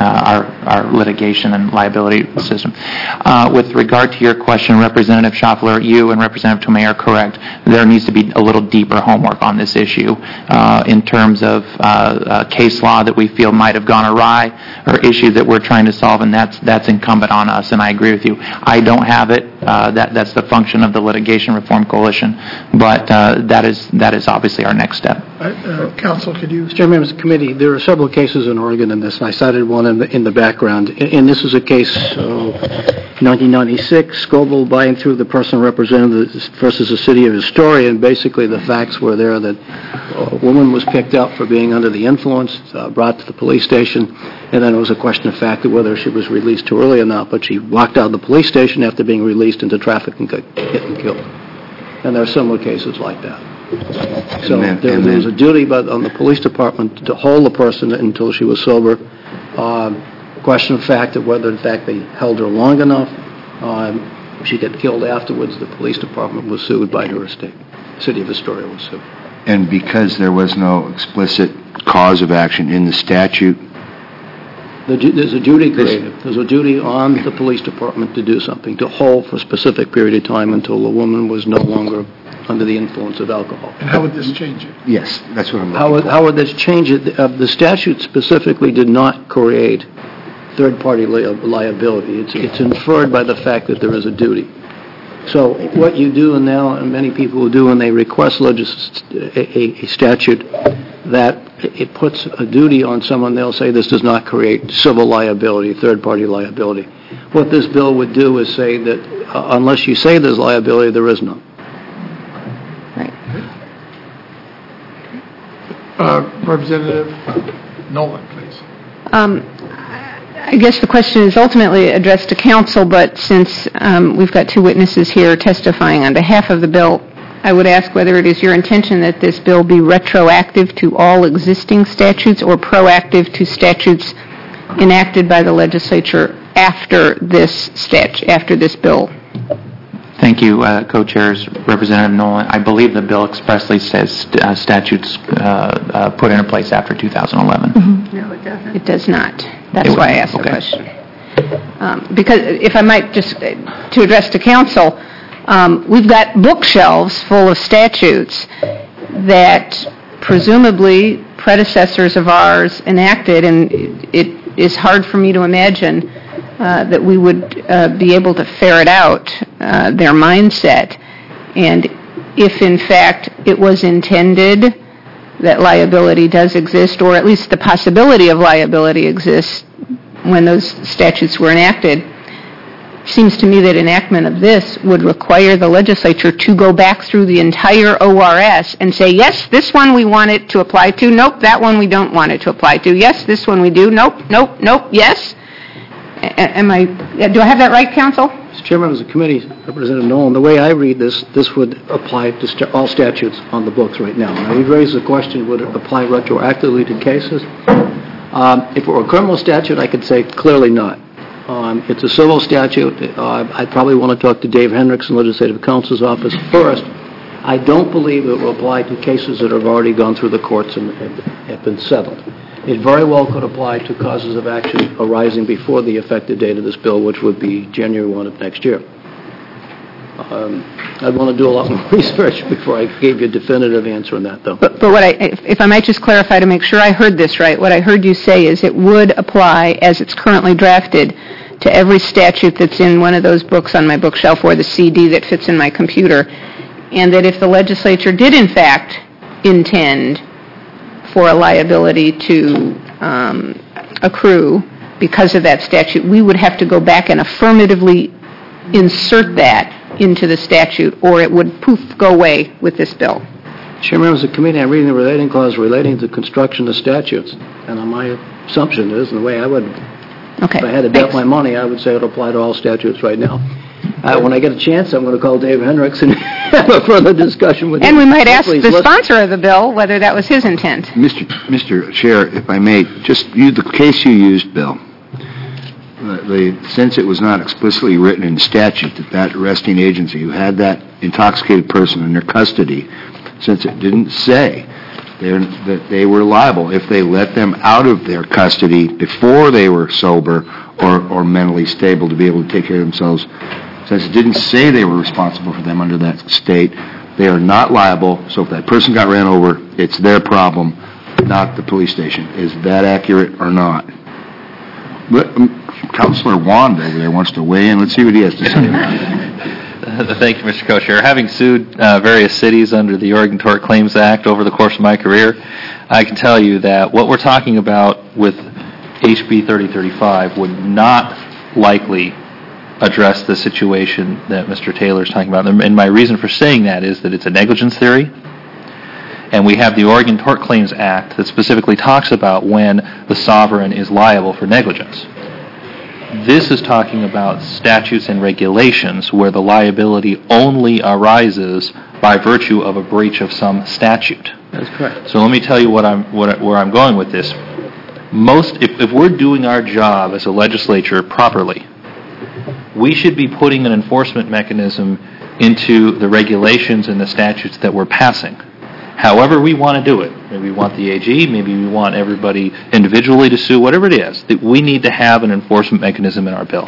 our litigation and liability system. With regard to your question, Representative Schaffler, you and Representative Tomei are correct. There needs to be a little deeper homework on this issue in terms of case law that we feel might have gone awry or issues that we're trying to solve, and that's incumbent on us, and I agree with you. I don't have it. That's the function of the Litigation Reform Coalition, but that is obviously our next step. Counsel, could you? Mr. Chairman, members of the committee, there are several cases in Oregon in this, and I cited one in the background. And this is a case, 1996, Scoble buying through the personal representative versus the city of Astoria, and basically the facts were there that a woman was picked up for being under the influence, brought to the police station, and then it was a question of fact of whether she was released too early or not, but she walked out of the police station after being released into traffic and got hit and killed. And there are similar cases like that. So there was a duty on the police department to hold the person until she was sober. Question of fact of whether, in fact, they held her long enough. She got killed afterwards. The police department was sued by her estate. The city of Astoria was sued. And because there was no explicit cause of action in the statute? There's a duty created. There's a duty on the police department to do something, to hold for a specific period of time until the woman was no longer under the influence of alcohol. And how would this change it? Yes, that's what I'm looking for. How would this change it? The statute specifically did not create third-party liability. It's inferred by the fact that there is a duty. So what you do now, and many people will do when they request a statute, that it puts a duty on someone. They'll say this does not create civil liability, third-party liability. What this bill would do is say that unless you say there's liability, there is none. Representative Nolan, please. I guess the question is ultimately addressed to council, but since we've got two witnesses here testifying on behalf of the bill, I would ask whether it is your intention that this bill be retroactive to all existing statutes or proactive to statutes enacted by the legislature after this bill. Thank you, co-chairs, Representative Nolan. I believe the bill expressly says statutes put into place after 2011. Mm-hmm. No, it doesn't. It does not. That's why I asked the question. Because if I might just, to address to council, we've got bookshelves full of statutes that presumably predecessors of ours enacted, and it is hard for me to imagine that we would be able to ferret out their mindset. And if, in fact, it was intended that liability does exist, or at least the possibility of liability exists when those statutes were enacted, seems to me that enactment of this would require the legislature to go back through the entire ORS and say, yes, this one we want it to apply to. Nope, that one we don't want it to apply to. Yes, this one we do. Nope, nope, nope, yes. Do I have that right, counsel? Mr. Chairman, as a committee, Representative Nolan, the way I read this would apply to all statutes on the books right now. Now, you've raised the question, would it apply retroactively to cases? If it were a criminal statute, I could say clearly not. It's a civil statute. I'd probably want to talk to Dave Hendricks in Legislative Counsel's office first. I don't believe it will apply to cases that have already gone through the courts and have been settled. It very well could apply to causes of action arising before the effective date of this bill, which would be January 1 of next year. I'd want to do a lot more research before I gave you a definitive answer on that, though. But if I might just clarify to make sure I heard this right, what I heard you say is it would apply, as it's currently drafted, to every statute that's in one of those books on my bookshelf or the CD that fits in my computer, and that if the legislature did, in fact, intend for a liability to accrue because of that statute, we would have to go back and affirmatively insert that into the statute, or it would, poof, go away with this bill. Chairman, as a committee, I'm reading the relating clause relating to construction of statutes, and my assumption is, and the way I would, if I had to bet my money, I would say it would apply to all statutes right now. When I get a chance, I'm going to call Dave Hendricks and have a further discussion with him. And we might ask the sponsor of the bill whether that was his intent. Mr. Chair, if I may, just use the case you used, Bill. Since it was not explicitly written in statute that arresting agency who had that intoxicated person in their custody, since it didn't say that they were liable if they let them out of their custody before they were sober or mentally stable to be able to take care of themselves, since it didn't say they were responsible for them under that state, they are not liable. So if that person got ran over, it's their problem, not the police station. Is that accurate or not? Councilor Wand over there wants to weigh in. Let's see what he has to say. Thank you, Mr. Co-Chair. Having sued various cities under the Oregon Tort Claims Act over the course of my career, I can tell you that what we're talking about with HB 3035 would not likely address the situation that Mr. Taylor is talking about. And my reason for saying that is that it's a negligence theory, and we have the Oregon Tort Claims Act that specifically talks about when the sovereign is liable for negligence. This is talking about statutes and regulations where the liability only arises by virtue of a breach of some statute. That's correct. So let me tell you where I'm going with this. If we're doing our job as a legislature properly, we should be putting an enforcement mechanism into the regulations and the statutes that we're passing. However we want to do it. Maybe we want the AG, maybe we want everybody individually to sue, whatever it is. We need to have an enforcement mechanism in our bills.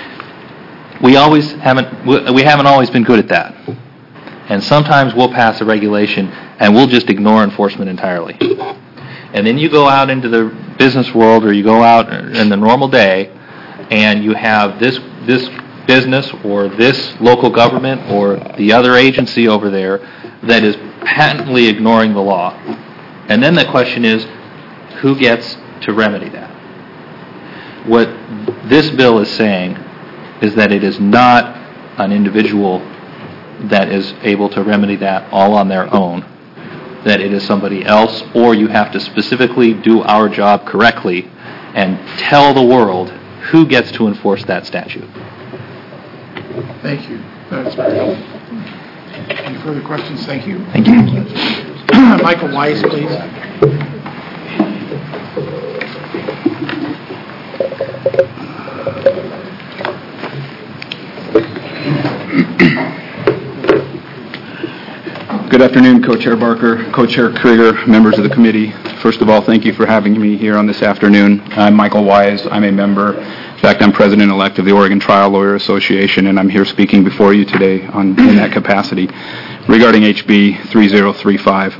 We haven't always been good at that. And sometimes we'll pass a regulation and we'll just ignore enforcement entirely. And then you go out into the business world, or you go out in the normal day, and you have this business or this local government or the other agency over there that is patently ignoring the law. And then the question is, who gets to remedy that? What this bill is saying is that it is not an individual that is able to remedy that all on their own, that it is somebody else, or you have to specifically do our job correctly and tell the world who gets to enforce that statute. Thank you. That's very helpful. Any further questions? Thank you. Thank you. Michael Weiss, please. Good afternoon, Co-Chair Barker, Co-Chair Krieger, members of the committee. First of all, thank you for having me here on this afternoon. I'm Michael Wise. I'm a member. In fact, I'm president-elect of the Oregon Trial Lawyer Association, and I'm here speaking before you today in that capacity regarding HB 3035.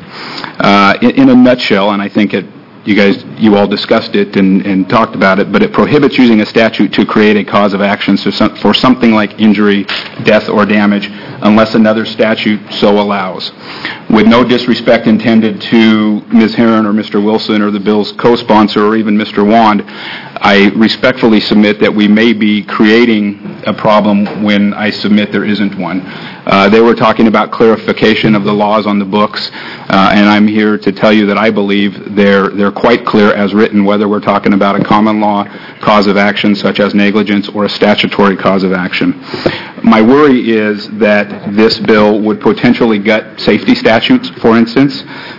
In a nutshell, and I think you all discussed it and talked about it, but it prohibits using a statute to create a cause of action for something like injury, death, or damage unless another statute so allows. With no disrespect intended to Ms. Herron or Mr. Wilson or the bill's co-sponsor or even Mr. Wand, I respectfully submit that we may be creating a problem when I submit there isn't one. They were talking about clarification of the laws on the books, and I'm here to tell you that I believe they're quite clear as written, whether we're talking about a common law cause of action such as negligence or a statutory cause of action. My worry is that this bill would potentially gut safety statutes, for instance,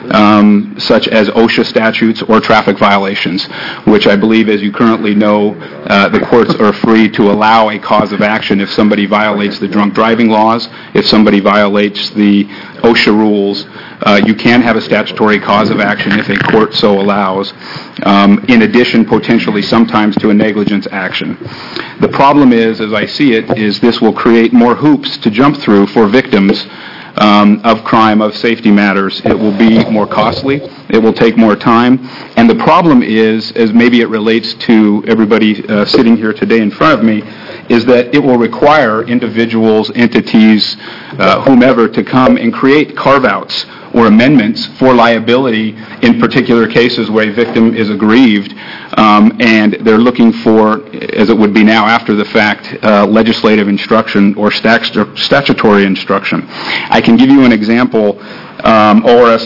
such as OSHA statutes or traffic violations, which I believe, as you currently know, the courts are free to allow a cause of action if somebody violates the drunk driving laws, if somebody violates the OSHA rules. You can have a statutory cause of action if a court so allows, in addition potentially sometimes to a negligence action. The problem is, as I see it, is this will create more hoops to jump through for victims of crime, of safety matters. It will be more costly. It will take more time. And the problem is, as maybe it relates to everybody sitting here today in front of me, is that it will require individuals, entities, whomever, to come and create carve-outs or amendments for liability in particular cases where a victim is aggrieved, and they're looking for, as it would be now after the fact, legislative instruction or statutory instruction. I can give you an example. ORS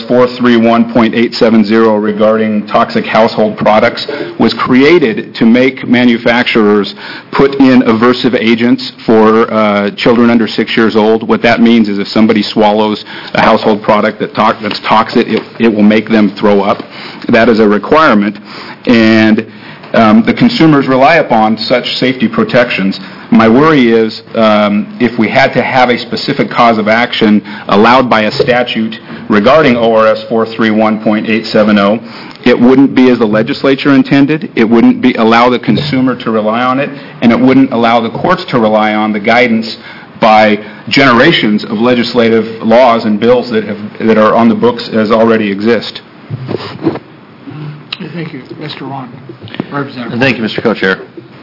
431.870 regarding toxic household products was created to make manufacturers put in aversive agents for children under 6 years old. What that means is if somebody swallows a household product that's toxic, it will make them throw up. That is a requirement, and the consumers rely upon such safety protections. My worry is if we had to have a specific cause of action allowed by a statute regarding ORS 431.870, it wouldn't be as the legislature intended, it wouldn't allow the consumer to rely on it, and it wouldn't allow the courts to rely on the guidance by generations of legislative laws and bills that are on the books as already exist. Thank you. Mr. Ron, Representative. Thank you, Mr. Co-Chair.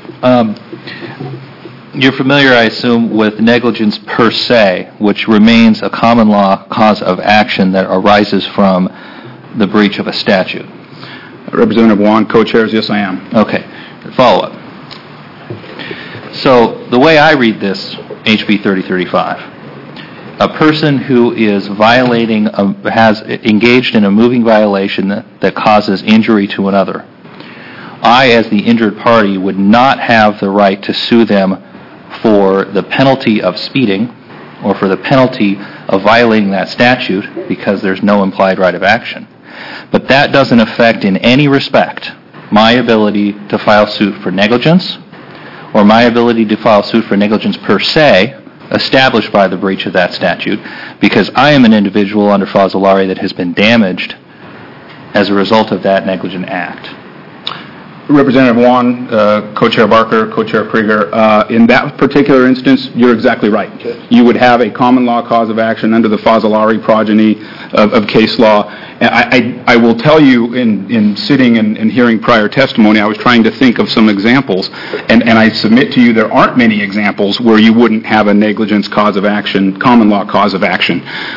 You're familiar, I assume, with negligence per se, which remains a common law cause of action that arises from the breach of a statute. Representative Wong, co-chairs, yes, I am. Okay. Follow-up. So the way I read this, HB 3035, a person who is has engaged in a moving violation that causes injury to another, I, as the injured party, would not have the right to sue them for the penalty of speeding or for the penalty of violating that statute because there's no implied right of action. But that doesn't affect in any respect my ability to file suit for negligence or my ability to file suit for negligence per se established by the breach of that statute, because I am an individual under Fazzolari that has been damaged as a result of that negligent act. Representative Wong, Co-Chair Barker, Co-Chair Krieger, in that particular instance, you're exactly right. You would have a common law cause of action under the Fazzolari progeny of case law. I will tell you, in sitting and hearing prior testimony, I was trying to think of some examples, and I submit to you there aren't many examples where you wouldn't have a negligence cause of action, common law cause of action.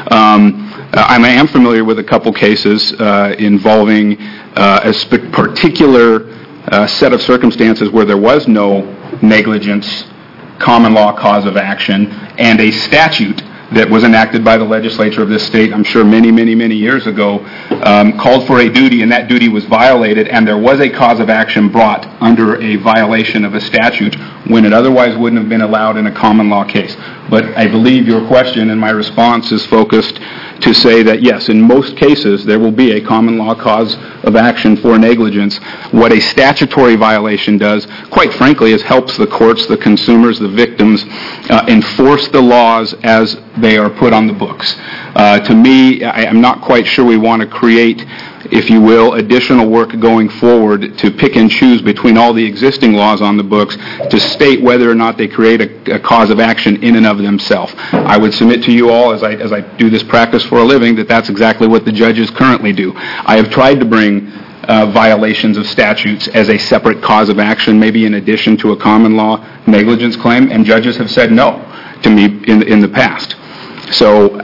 I am familiar with a couple cases involving a particular set of circumstances where there was no negligence common law cause of action and a statute that was enacted by the legislature of this state, I'm sure many, many, many years ago, called for a duty, and that duty was violated, and there was a cause of action brought under a violation of a statute when it otherwise wouldn't have been allowed in a common law case. But I believe your question and my response is focused to say that, yes, in most cases, there will be a common law cause of action for negligence. What a statutory violation does, quite frankly, is helps the courts, the consumers, the victims enforce the laws as they are put on the books. To me, I'm not quite sure we want to create, if you will, additional work going forward to pick and choose between all the existing laws on the books to state whether or not they create a cause of action in and of themselves. I would submit to you all, as I do this practice for a living, that that's exactly what the judges currently do. I have tried to bring violations of statutes as a separate cause of action, maybe in addition to a common law negligence claim, and judges have said no to me in the past. So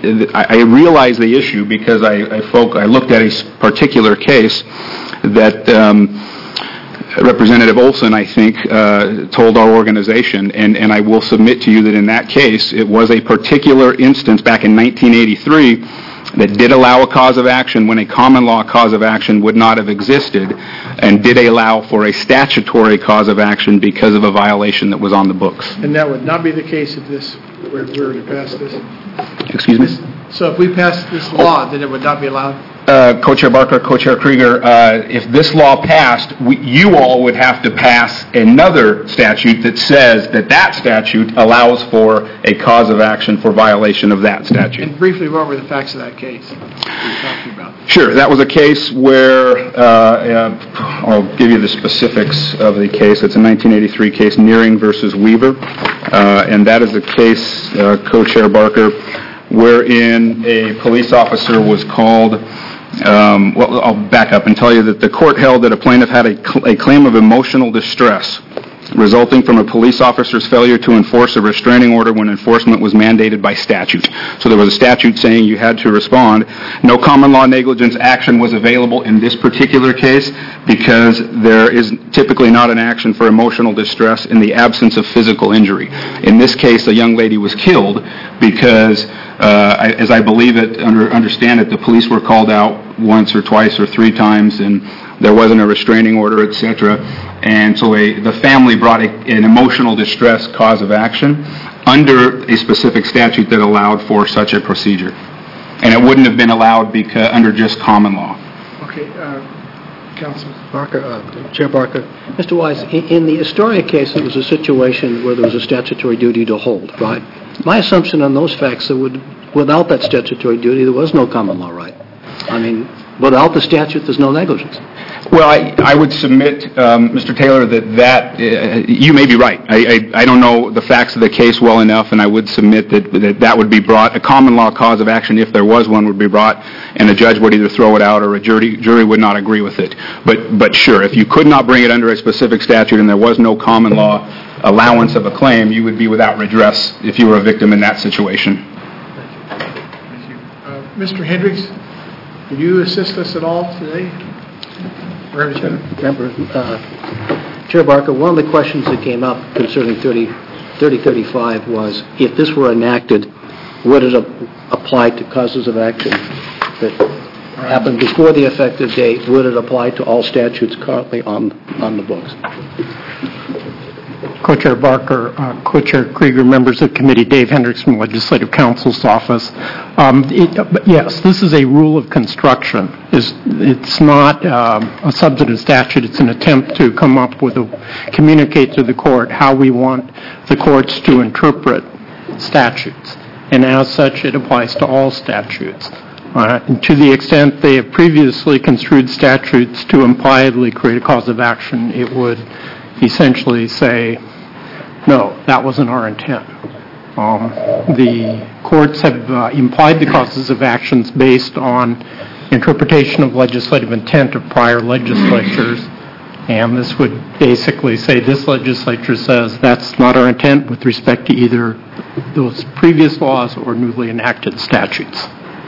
I realize the issue because I looked at a particular case that Representative Olson, I think, told our organization, and I will submit to you that in that case, it was a particular instance back in 1983 that did allow a cause of action when a common law cause of action would not have existed, and did allow for a statutory cause of action because of a violation that was on the books. And that would not be the case if we were to pass this? Excuse me? So if we pass this law, then it would not be allowed? Co-Chair Barker, Co-Chair Krieger, if this law passed, you all would have to pass another statute that says that statute allows for a cause of action for violation of that statute. And briefly, what were the facts of that case you're talking about? Sure. That was a case where, I'll give you the specifics of the case. It's a 1983 case, Nearing versus Weaver. And that is a case, Co-Chair Barker, wherein a police officer was called. Well, I'll back up and tell you that the court held that a plaintiff had a claim of emotional distress resulting from a police officer's failure to enforce a restraining order when enforcement was mandated by statute. So there was a statute saying you had to respond. No common law negligence action was available in this particular case because there is typically not an action for emotional distress in the absence of physical injury. In this case, a young lady was killed because, as I believe it, understand it, the police were called out once or twice or three times, and there wasn't a restraining order, etc. And so the family brought an emotional distress cause of action under a specific statute that allowed for such a procedure. And it wouldn't have been allowed under just common law. Okay. Councilman Barker, Chair Barker. Mr. Wise, in the Astoria case, it was a situation where there was a statutory duty to hold, right? My assumption on those facts, without that statutory duty, there was no common law right. I mean, without the statute, there's no negligence. Well, I would submit, Mr. Taylor, that you may be right. I don't know the facts of the case well enough, and I would submit that would be brought, a common law cause of action, if there was one, would be brought, and a judge would either throw it out or a jury would not agree with it. But sure, if you could not bring it under a specific statute and there was no common law allowance of a claim, you would be without redress if you were a victim in that situation. Thank you. Mr. Hendricks, could you assist us at all today? Chair Barker, one of the questions that came up concerning 3035 was, if this were enacted, would it apply to causes of action that happened before the effective date? Would it apply to all statutes currently on the books? Co-Chair Barker, Co-Chair Krieger, members of the committee, Dave Hendricks from Legislative Counsel's office. Yes, this is a rule of construction. It's not a substantive statute. It's an attempt to come up with communicate to the court how we want the courts to interpret statutes. And as such, it applies to all statutes. And to the extent they have previously construed statutes to impliedly create a cause of action, it would essentially say, no, that wasn't our intent. The courts have implied the causes of actions based on interpretation of legislative intent of prior legislatures, and this would basically say this legislature says that's not our intent with respect to either those previous laws or newly enacted statutes.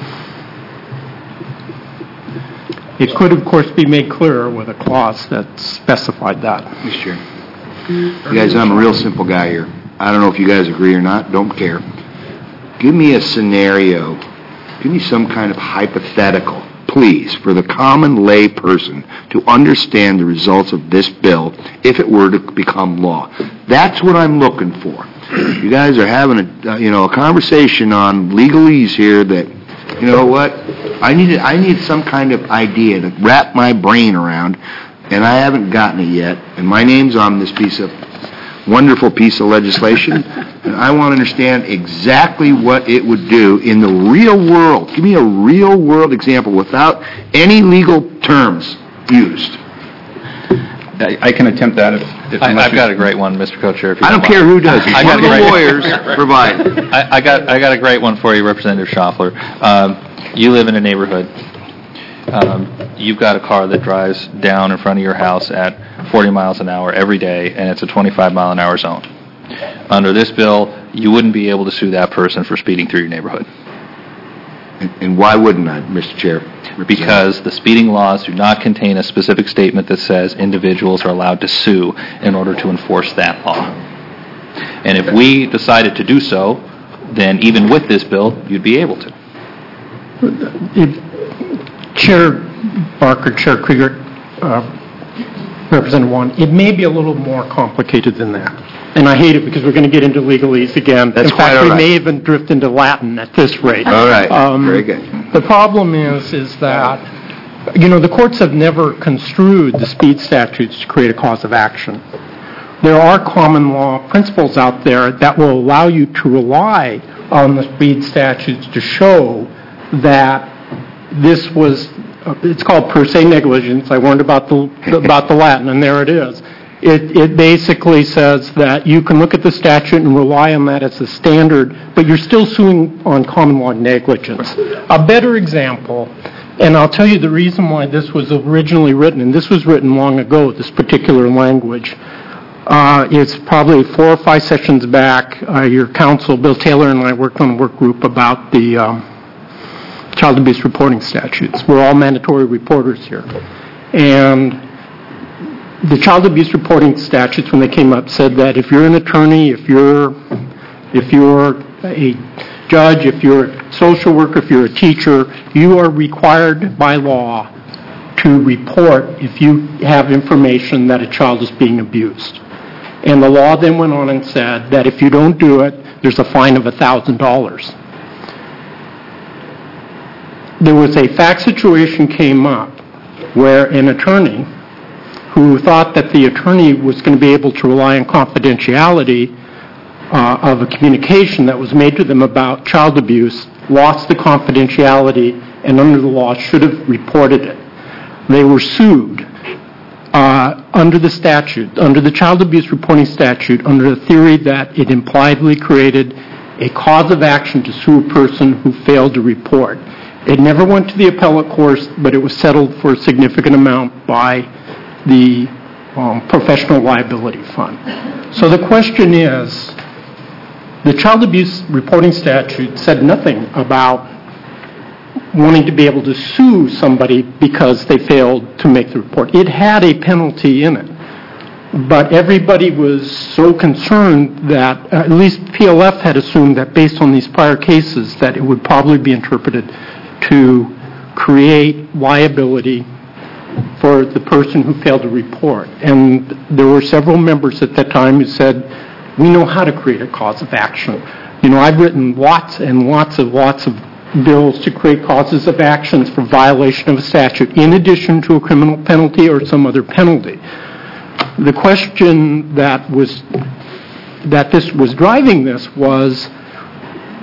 It could, of course, be made clearer with a clause that specified that. Mr. Chair. You guys, I'm a real simple guy here. I don't know if you guys agree or not. Don't care. Give me a scenario. Give me some kind of hypothetical, please, for the common lay person to understand the results of this bill if it were to become law. That's what I'm looking for. You guys are having a conversation on legalese here that, you know what, I need some kind of idea to wrap my brain around, and I haven't gotten it yet. And my name's on this wonderful piece of legislation, and I want to understand exactly what it would do in the real world. Give me a real world example without any legal terms used. I can attempt that if I've got a great one, Mr. Co-Chair. I don't care who does it. One of the lawyers provide. I got a great one for you, Representative Schaffler. You live in a neighborhood. You've got a car that drives down in front of your house at 40 miles an hour every day, and it's a 25-mile-an-hour zone. Under this bill, you wouldn't be able to sue that person for speeding through your neighborhood. And why wouldn't I, Mr. Chair? Because the speeding laws do not contain a specific statement that says individuals are allowed to sue in order to enforce that law. And if we decided to do so, then even with this bill, you'd be able to. Chair Barker, Chair Krieger, Representative Wan, it may be a little more complicated than that. And I hate it because we're going to get into legalese again. That's in fact, quite all right. We may even drift into Latin at this rate. All right. Very good. The problem is that, the courts have never construed the speed statutes to create a cause of action. There are common law principles out there that will allow you to rely on the speed statutes to show that this was, it's called per se negligence. I warned about the Latin, and there it is. It basically says that you can look at the statute and rely on that as the standard, but you're still suing on common law negligence. A better example, and I'll tell you the reason why this was originally written, and this was written long ago, this particular language. It's probably 4 or 5 sessions back. Your counsel, Bill Taylor, and I worked on a work group about the child abuse reporting statutes. We're all mandatory reporters here. And the child abuse reporting statutes, when they came up, said that if you're an attorney, if you're a judge, if you're a social worker, if you're a teacher, you are required by law to report if you have information that a child is being abused. And the law then went on and said that if you don't do it, there's a fine of $1,000. There was a fact situation came up where an attorney who thought that the attorney was going to be able to rely on confidentiality of a communication that was made to them about child abuse, lost the confidentiality, and under the law should have reported it. They were sued under the statute, under the child abuse reporting statute, under the theory that it impliedly created a cause of action to sue a person who failed to report. It never went to the appellate courts, but it was settled for a significant amount by the professional liability fund. So the question is, the child abuse reporting statute said nothing about wanting to be able to sue somebody because they failed to make the report. It had a penalty in it, but everybody was so concerned that, at least PLF had assumed that based on these prior cases, that it would probably be interpreted to create liability for the person who failed to report. And there were several members at that time who said, we know how to create a cause of action. I've written lots and lots of bills to create causes of actions for violation of a statute in addition to a criminal penalty or some other penalty. The question that this was driving this was,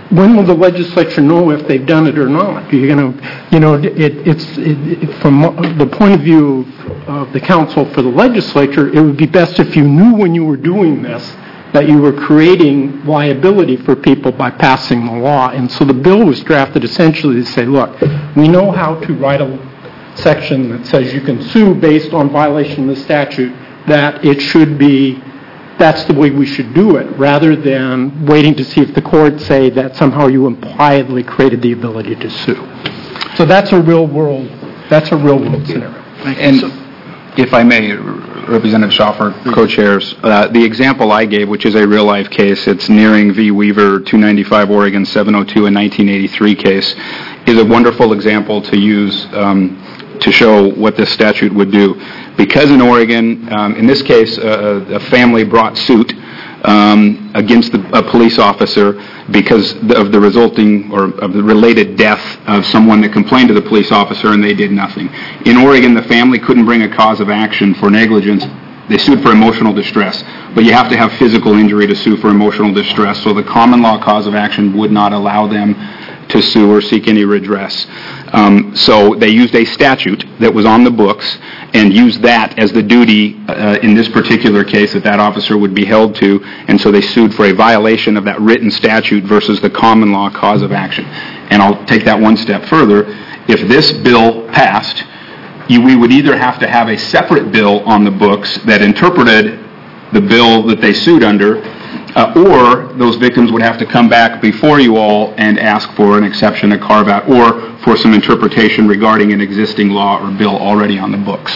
when will the legislature know if they've done it or not? You're going to, from the point of view of the council for the legislature, it would be best if you knew when you were doing this that you were creating liability for people by passing the law. And so the bill was drafted essentially to say, look, we know how to write a section that says you can sue based on violation of the statute, that it should be, that's the way we should do it, rather than waiting to see if the courts say that somehow you impliedly created the ability to sue. So that's a real world scenario. And if I may, Representative Schaffer, co-chairs, the example I gave, which is a real-life case, it's Nearing v. Weaver, 295 Oregon 702, a 1983 case, is a wonderful example to use to show what this statute would do. Because in Oregon, in this case, a family brought suit against a police officer because of the resulting or of the related death of someone that complained to the police officer, and they did nothing. In Oregon, the family couldn't bring a cause of action for negligence. They sued for emotional distress, but you have to have physical injury to sue for emotional distress, so the common law cause of action would not allow them to sue or seek any redress. So they used a statute that was on the books and used that as the duty in this particular case that officer would be held to, and so they sued for a violation of that written statute versus the common law cause of action. And I'll take that one step further. If this bill passed, we would either have to have a separate bill on the books that interpreted the bill that they sued under, or those victims would have to come back before you all and ask for an exception, a carve-out, or for some interpretation regarding an existing law or bill already on the books.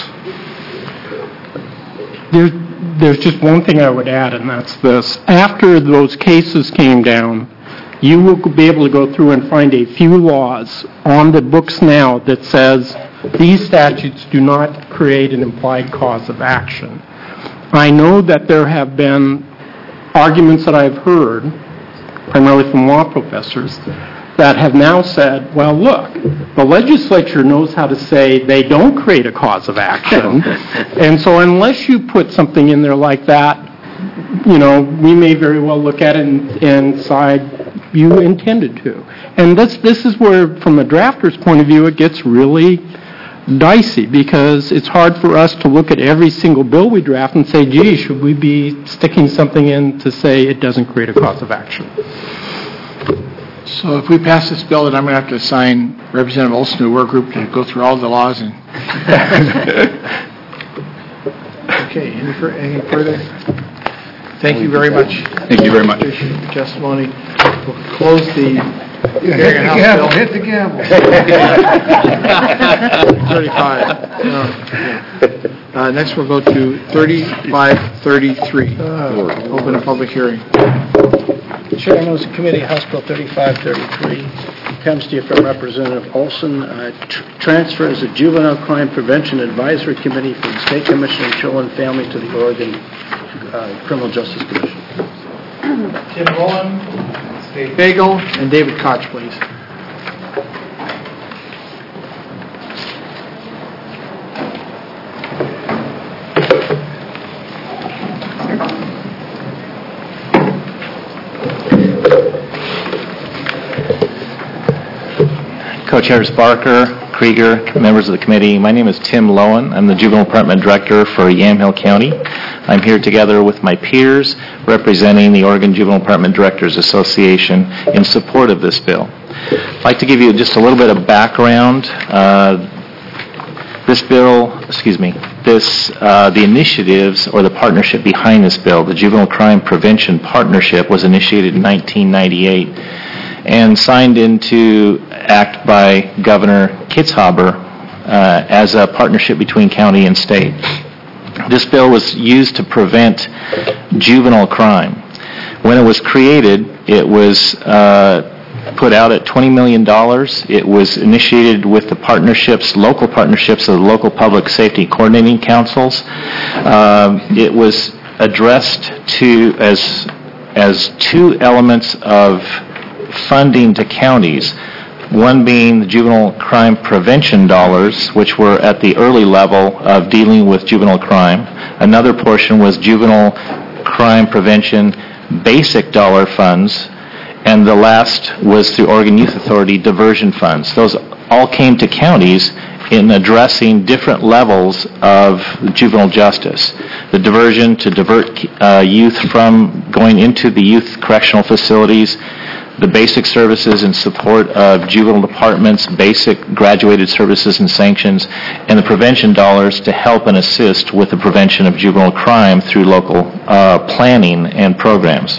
There's just one thing I would add, and that's this. After those cases came down, you will be able to go through and find a few laws on the books now that says these statutes do not create an implied cause of action. I know that there have been arguments that I've heard, primarily from law professors, that have now said, well, look, the legislature knows how to say they don't create a cause of action, and so unless you put something in there like that, we may very well look at it and decide you intended to. And this is where, from a drafter's point of view, it gets really dicey, because it's hard for us to look at every single bill we draft and say, gee, should we be sticking something in to say it doesn't create a cause of action? So if we pass this bill, then I'm going to have to assign Representative Olson to a work group to go through all the laws. And okay, anything further? Thank you very much. Thank you very much. Appreciate your testimony. We'll close the... Hit the gavel. 35. Next we'll go to 3533. Open a public hearing. Chair, members of the committee, House Bill 3533 comes to you from Representative Olson. Transfers the Juvenile Crime Prevention Advisory Committee from the State Commission on Children and Family to the Oregon Criminal Justice Commission. Tim Bowen, Dave Bagel, and David Koch, please. Co-Chairs Barker, Krieger, members of the committee, my name is Tim Lowen. I'm the Juvenile Department Director for Yamhill County. I'm here together with my peers representing the Oregon Juvenile Department Directors Association in support of this bill. I'd like to give you just a little bit of background. The initiatives or the partnership behind this bill, the Juvenile Crime Prevention Partnership, was initiated in 1998 and signed into act by Governor Kitzhaber as a partnership between county and state. This bill was used to prevent juvenile crime. When it was created, it was put out at $20 million. It was initiated with the local partnerships of the local public safety coordinating councils. It was addressed as two elements of funding to counties, one being the juvenile crime prevention dollars, which were at the early level of dealing with juvenile crime. Another portion was juvenile crime prevention basic dollar funds, and the last was through Oregon Youth Authority diversion funds. Those all came to counties in addressing different levels of juvenile justice. The diversion to divert youth from going into the youth correctional facilities, the basic services in support of juvenile departments, basic graduated services and sanctions, and the prevention dollars to help and assist with the prevention of juvenile crime through local planning and programs.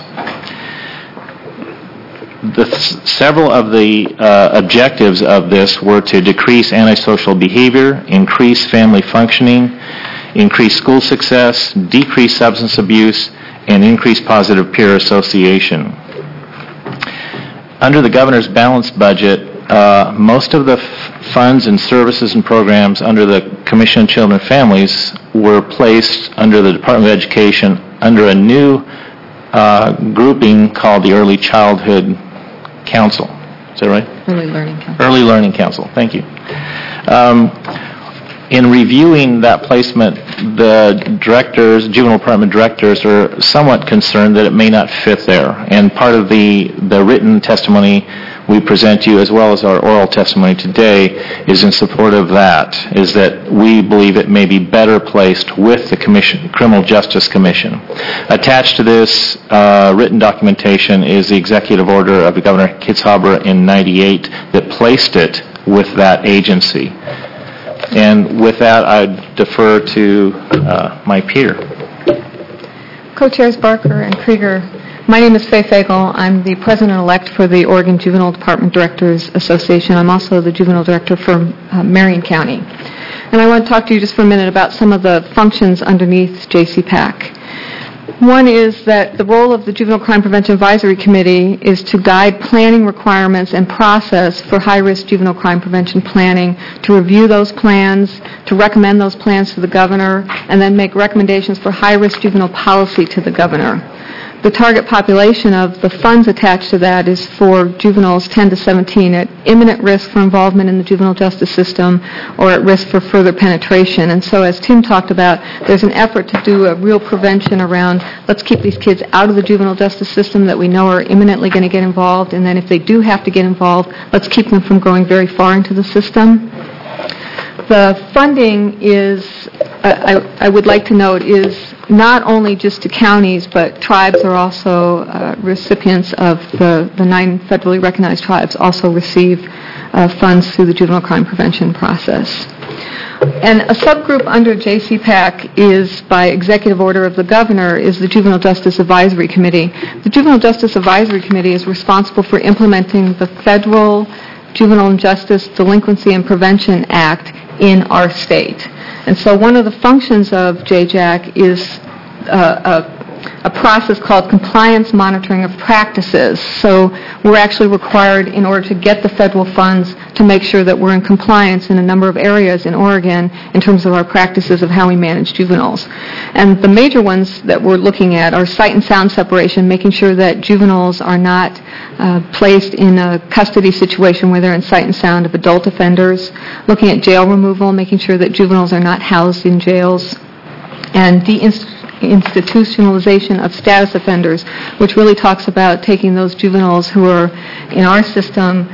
Several of the objectives of this were to decrease antisocial behavior, increase family functioning, increase school success, decrease substance abuse, and increase positive peer association. Under the governor's balanced budget, most of the funds and services and programs under the Commission on Children and Families were placed under the Department of Education under a new grouping called the Early Childhood Council. Is that right? Early Learning Council. Early Learning Council. Thank you. In reviewing that placement, the directors, juvenile department directors, are somewhat concerned that it may not fit there. And part of the written testimony we present you, as well as our oral testimony today, is in support of that, is that we believe it may be better placed with the Criminal Justice Commission. Attached to this written documentation is the executive order of Governor Kitzhaber in '98 that placed it with that agency. And with that, I defer to my peer. Co-Chairs Barker and Krieger, my name is Faye Fagel. I'm the President-elect for the Oregon Juvenile Department Directors Association. I'm also the Juvenile Director for Marion County. And I want to talk to you just for a minute about some of the functions underneath JCPAC. One is that the role of the Juvenile Crime Prevention Advisory Committee is to guide planning requirements and process for high-risk juvenile crime prevention planning, to review those plans, to recommend those plans to the governor, and then make recommendations for high-risk juvenile policy to the governor. The target population of the funds attached to that is for juveniles 10 to 17 at imminent risk for involvement in the juvenile justice system or at risk for further penetration. And so as Tim talked about, there's an effort to do a real prevention around let's keep these kids out of the juvenile justice system that we know are imminently going to get involved, and then if they do have to get involved, let's keep them from going very far into the system. The funding is, I would like to note, is not only just to counties, but tribes are also recipients of the 9 federally recognized tribes also receive funds through the juvenile crime prevention process. And a subgroup under JCPAC is, by executive order of the governor, is the Juvenile Justice Advisory Committee. The Juvenile Justice Advisory Committee is responsible for implementing the federal Juvenile Justice Delinquency and Prevention Act in our state. And so one of the functions of JJAC is a process called compliance monitoring of practices. So we're actually required, in order to get the federal funds, to make sure that we're in compliance in a number of areas in Oregon in terms of our practices of how we manage juveniles. And the major ones that we're looking at are sight and sound separation, making sure that juveniles are not placed in a custody situation where they're in sight and sound of adult offenders, looking at jail removal, making sure that juveniles are not housed in jails, and institutionalization of status offenders, which really talks about taking those juveniles who are in our system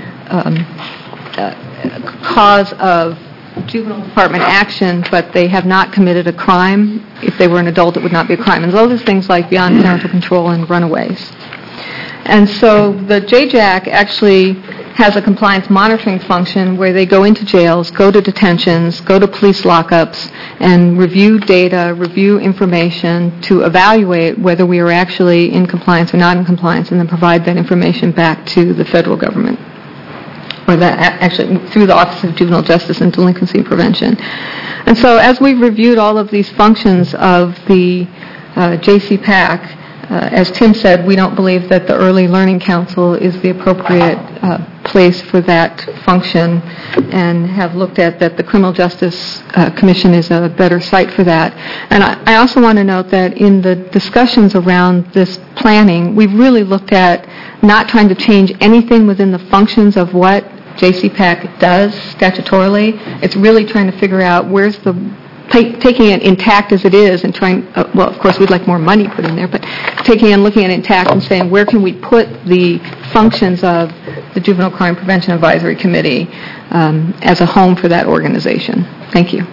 cause of juvenile department action, but they have not committed a crime. If they were an adult, it would not be a crime. And those are things like beyond parental control and runaways. And so the JJAC actually has a compliance monitoring function where they go into jails, go to detentions, go to police lockups, and review data, review information to evaluate whether we are actually in compliance or not in compliance, and then provide that information back to the federal government, or that actually through the Office of Juvenile Justice and Delinquency Prevention. And so as we've reviewed all of these functions of the JCPAC, as Tim said, we don't believe that the Early Learning Council is the appropriate place for that function, and have looked at that the Criminal Justice Commission is a better site for that. And I also want to note that in the discussions around this planning, we've really looked at not trying to change anything within the functions of what JCPAC does statutorily. It's really trying to figure out where's the taking it intact as it is and trying, well, of course, we'd like more money put in there, but taking and looking at it intact and saying, where can we put the functions of the Juvenile Crime Prevention Advisory Committee as a home for that organization? Thank you.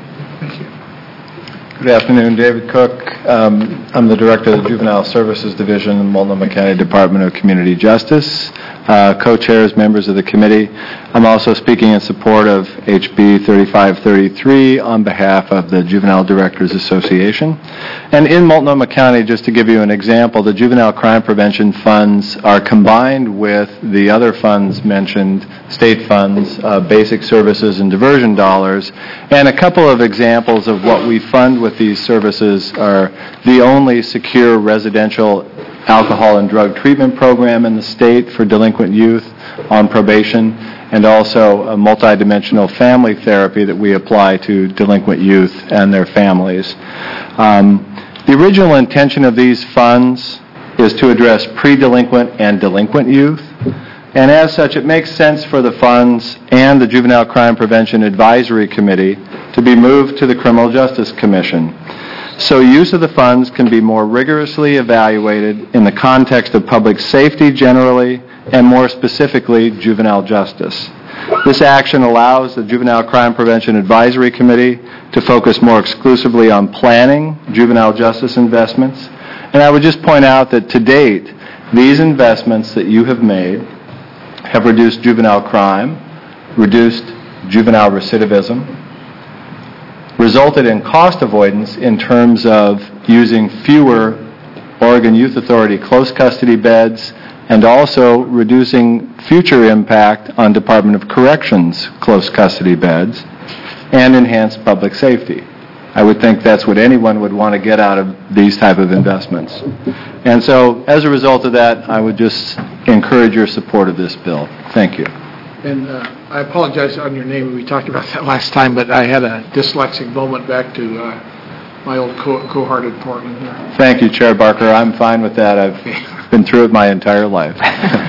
Good afternoon, David Cook. I'm the Director of the Juvenile Services Division in Multnomah County Department of Community Justice. Co-chairs, members of the committee. I'm also speaking in support of HB 3533 on behalf of the Juvenile Directors Association. And in Multnomah County, just to give you an example, the juvenile crime prevention funds are combined with the other funds mentioned, state funds, basic services and diversion dollars. And a couple of examples of what we fund with these services are the only secure residential alcohol and drug treatment program in the state for delinquent youth on probation, and also a multidimensional family therapy that we apply to delinquent youth and their families. The original intention of these funds is to address pre-delinquent and delinquent youth, and as such it makes sense for the funds and the Juvenile Crime Prevention Advisory Committee to be moved to the Criminal Justice Commission. So use of the funds can be more rigorously evaluated in the context of public safety generally, and more specifically, juvenile justice. This action allows the Juvenile Crime Prevention Advisory Committee to focus more exclusively on planning juvenile justice investments. And I would just point out that to date, these investments that you have made have reduced juvenile crime, reduced juvenile recidivism, resulted in cost avoidance in terms of using fewer Oregon Youth Authority close custody beds, and also reducing future impact on Department of Corrections close custody beds, and enhanced public safety. I would think that's what anyone would want to get out of these type of investments. And so, as a result of that, I would just encourage your support of this bill. Thank you. And I apologize on your name. We talked about that last time, but I had a dyslexic moment back to my old cohort in Portland here. Thank you, Chair Barker. I'm fine with that. I've been through it my entire life.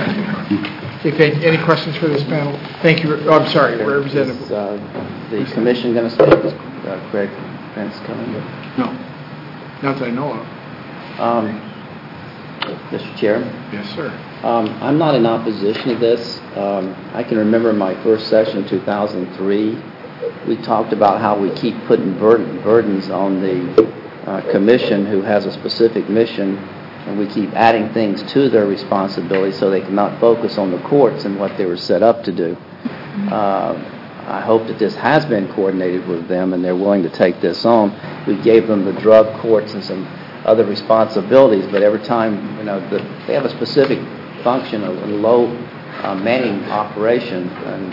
Okay, any questions for this panel? Thank you. Oh, I'm sorry, Representative. Is the commission going to speak? Is Craig Prince coming? No, not that I know of. Mr. Chair? Yes, sir. I'm not in opposition to this. I can remember my first session in 2003. We talked about how we keep putting burdens on the commission who has a specific mission, and we keep adding things to their responsibility so they cannot focus on the courts and what they were set up to do. I hope that this has been coordinated with them and they're willing to take this on. We gave them the drug courts and some other responsibilities, but every time, they have a specific function, a low manning operation, and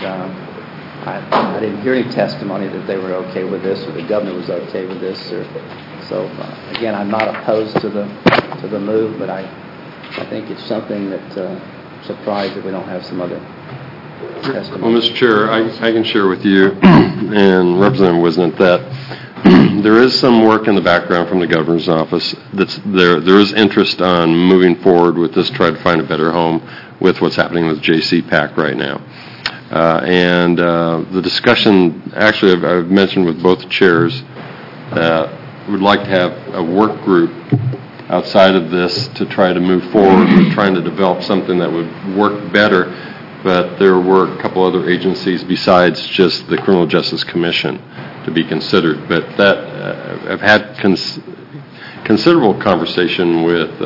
I didn't hear any testimony that they were okay with this or the governor was okay with this. So again, I'm not opposed to the move, but I think it's something that surprised that we don't have some other testimony. Well, Mr. Chair, I can share with you and Representative Wisnant that there is some work in the background from the governor's office. There is interest on moving forward with this, try to find a better home with what's happening with JCPAC right now. And the discussion, actually, I've mentioned with both chairs that we'd like to have a work group outside of this to try to move forward with trying to develop something that would work better. But there were a couple other agencies besides just the Criminal Justice Commission to be considered. But that I've had considerable conversation with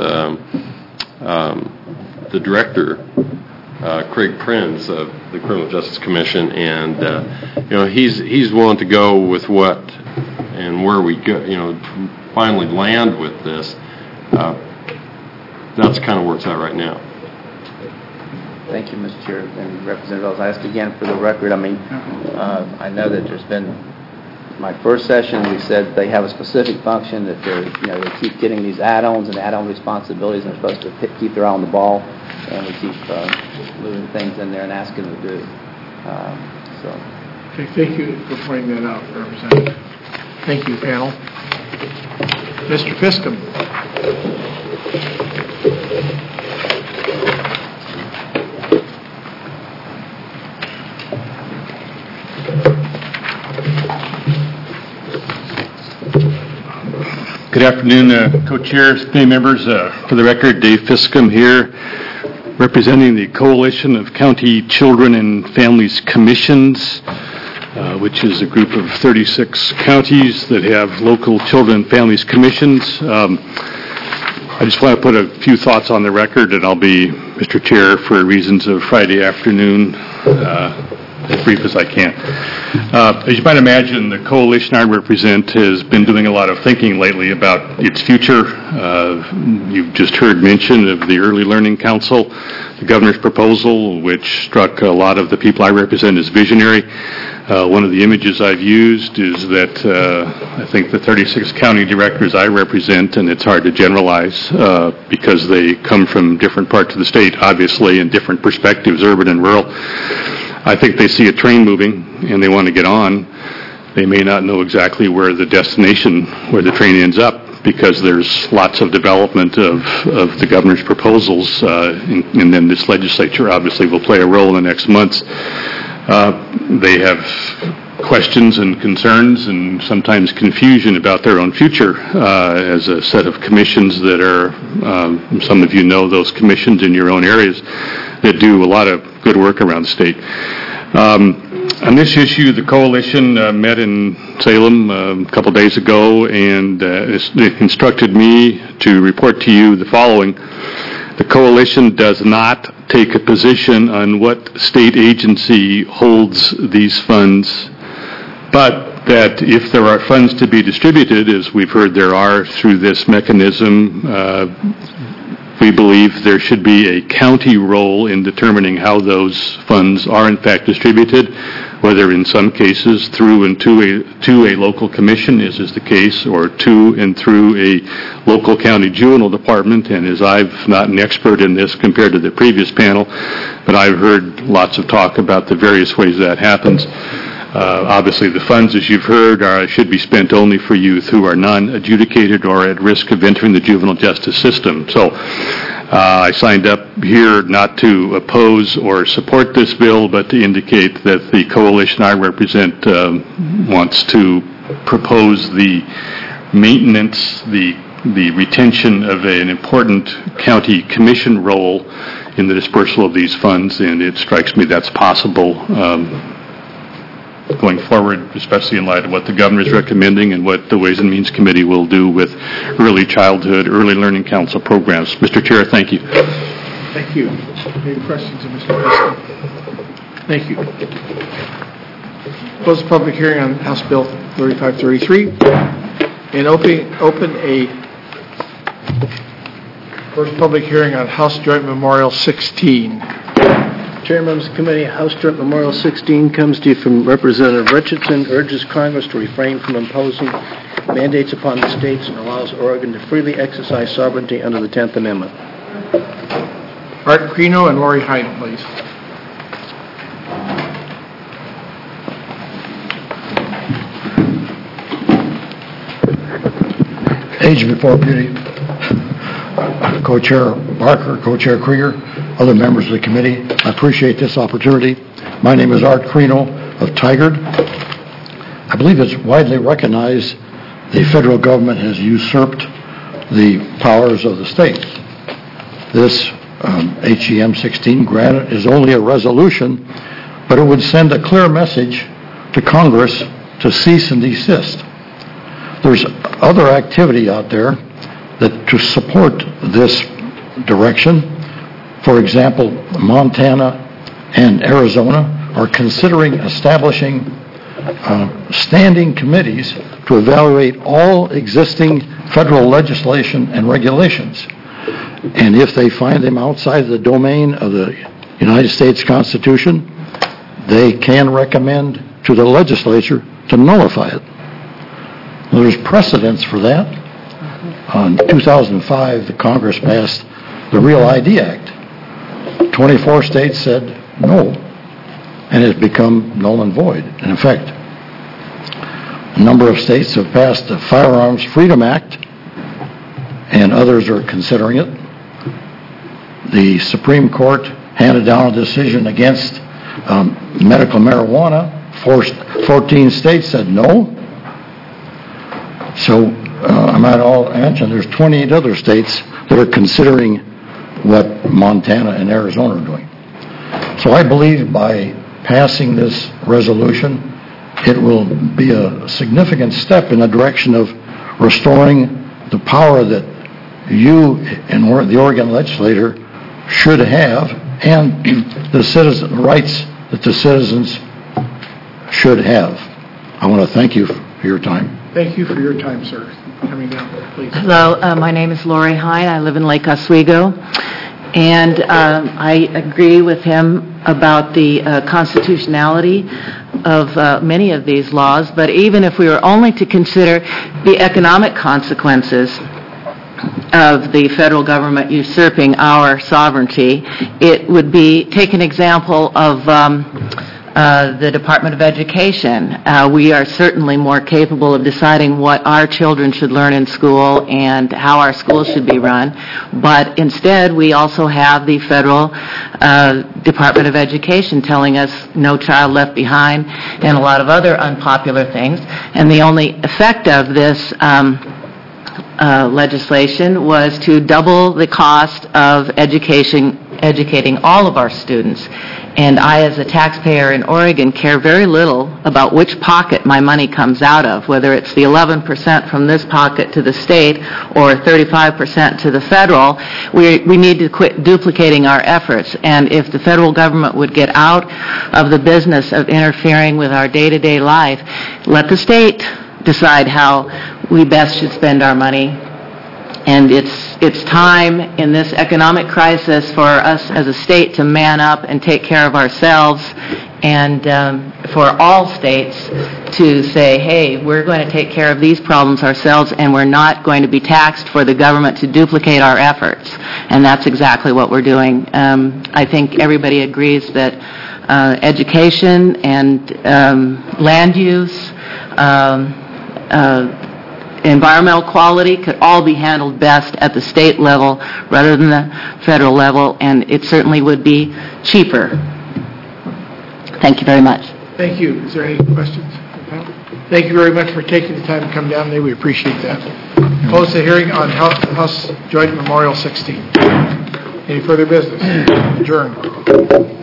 the director, Craig Prinz of the Criminal Justice Commission, and he's willing to go with what and where we go, finally land with this. That's kind of where it's at right now. Thank you, Mr. Chair. And Representative, I'll ask again for the record. I mean, I know that there's been, my first session, we said they have a specific function, that they keep getting these add-ons and add-on responsibilities, and they're supposed to keep their eye on the ball, and we keep moving things in there and asking them to do. Okay, thank you for pointing that out, Representative. Thank you, panel. Mr. Fiscom. Good afternoon, co-chairs, committee members. For the record, Dave Fiscum here, representing the Coalition of County Children and Families Commissions, which is a group of 36 counties that have local children and families commissions. I just want to put a few thoughts on the record, and I'll be, Mr. Chair, for reasons of Friday afternoon, as brief as I can. As you might imagine, the coalition I represent has been doing a lot of thinking lately about its future. You've just heard mention of the Early Learning Council, the governor's proposal, which struck a lot of the people I represent as visionary. One of the images I've used is that I think the 36 county directors I represent, and it's hard to generalize because they come from different parts of the state, obviously, and different perspectives, urban and rural. I think they see a train moving and they want to get on. They may not know exactly where the destination, where the train ends up, because there's lots of development of the governor's proposals, and then this legislature obviously will play a role in the next months. They have questions and concerns and sometimes confusion about their own future as a set of commissions that are, some of you know those commissions in your own areas that do a lot of good work around the state. On this issue, the coalition met in Salem a couple days ago and instructed me to report to you the following. The coalition does not take a position on what state agency holds these funds, but that if there are funds to be distributed, as we've heard there are through this mechanism, we believe there should be a county role in determining how those funds are in fact distributed, whether in some cases through and to a local commission, as is the case, or to and through a local county juvenile department. And as I've not an expert in this compared to the previous panel, but I've heard lots of talk about the various ways that happens. Obviously, the funds, as you've heard, should be spent only for youth who are non-adjudicated or at risk of entering the juvenile justice system. So I signed up here not to oppose or support this bill, but to indicate that the coalition I represent wants to propose the maintenance, the retention of an important county commission role in the dispersal of these funds, and it strikes me that's possible going forward, especially in light of what the governor is recommending and what the Ways and Means Committee will do with early childhood, early learning council programs. Mr. Chair, thank you. Thank you. Any questions of Mr. Fiscum? Thank you. Close the public hearing on House Bill 3533 and open a first public hearing on House Joint Memorial 16. Chair, members of the committee, House Joint Memorial 16 comes to you from Representative Richardson, urges Congress to refrain from imposing mandates upon the states and allows Oregon to freely exercise sovereignty under the 10th Amendment. Art Crino and Lori Hyde, please. Age before beauty. Co-Chair Barker, Co-Chair Krieger, other members of the committee, I appreciate this opportunity. My name is Art Crino of Tigard. I believe it's widely recognized the federal government has usurped the powers of the states. This HEM 16 granted is only a resolution, but it would send a clear message to Congress to cease and desist. There's other activity out there that to support this direction. For example, Montana and Arizona are considering establishing standing committees to evaluate all existing federal legislation and regulations. And if they find them outside the domain of the United States Constitution, they can recommend to the legislature to nullify it. There's precedents for that. In 2005, the Congress passed the Real ID Act. 24 states said no, and it has become null and void. And in fact, a number of states have passed the Firearms Freedom Act, and others are considering it. The Supreme Court handed down a decision against medical marijuana. 14 states said no. So I might all mention, there's 28 other states that are considering what Montana and Arizona are doing. So I believe by passing this resolution, it will be a significant step in the direction of restoring the power that you and the Oregon legislature should have, and the citizen rights that the citizens should have. I want to thank you for your time. Thank you for your time, sir. Coming down, please. Hello, my name is Lori Hine. I live in Lake Oswego, and I agree with him about the constitutionality of many of these laws, but even if we were only to consider the economic consequences of the federal government usurping our sovereignty, it would be, take an example of the Department of Education. We are certainly more capable of deciding what our children should learn in school and how our schools should be run, but instead we also have the federal Department of Education telling us no child left behind and a lot of other unpopular things, and the only effect of this legislation was to double the cost of educating all of our students. And I, as a taxpayer in Oregon, care very little about which pocket my money comes out of, whether it's the 11% from this pocket to the state or 35% to the federal. We need to quit duplicating our efforts. And if the federal government would get out of the business of interfering with our day-to-day life, let the state decide how we best should spend our money. And it's time in this economic crisis for us as a state to man up and take care of ourselves, and for all states to say, hey, we're going to take care of these problems ourselves, and we're not going to be taxed for the government to duplicate our efforts. And that's exactly what we're doing. I think everybody agrees that education and land use, environmental quality could all be handled best at the state level rather than the federal level, and it certainly would be cheaper. Thank you very much. Thank you. Is there any questions? Thank you very much for taking the time to come down today. We appreciate that. Close the hearing on House Joint Memorial 16. Any further business? Adjourn.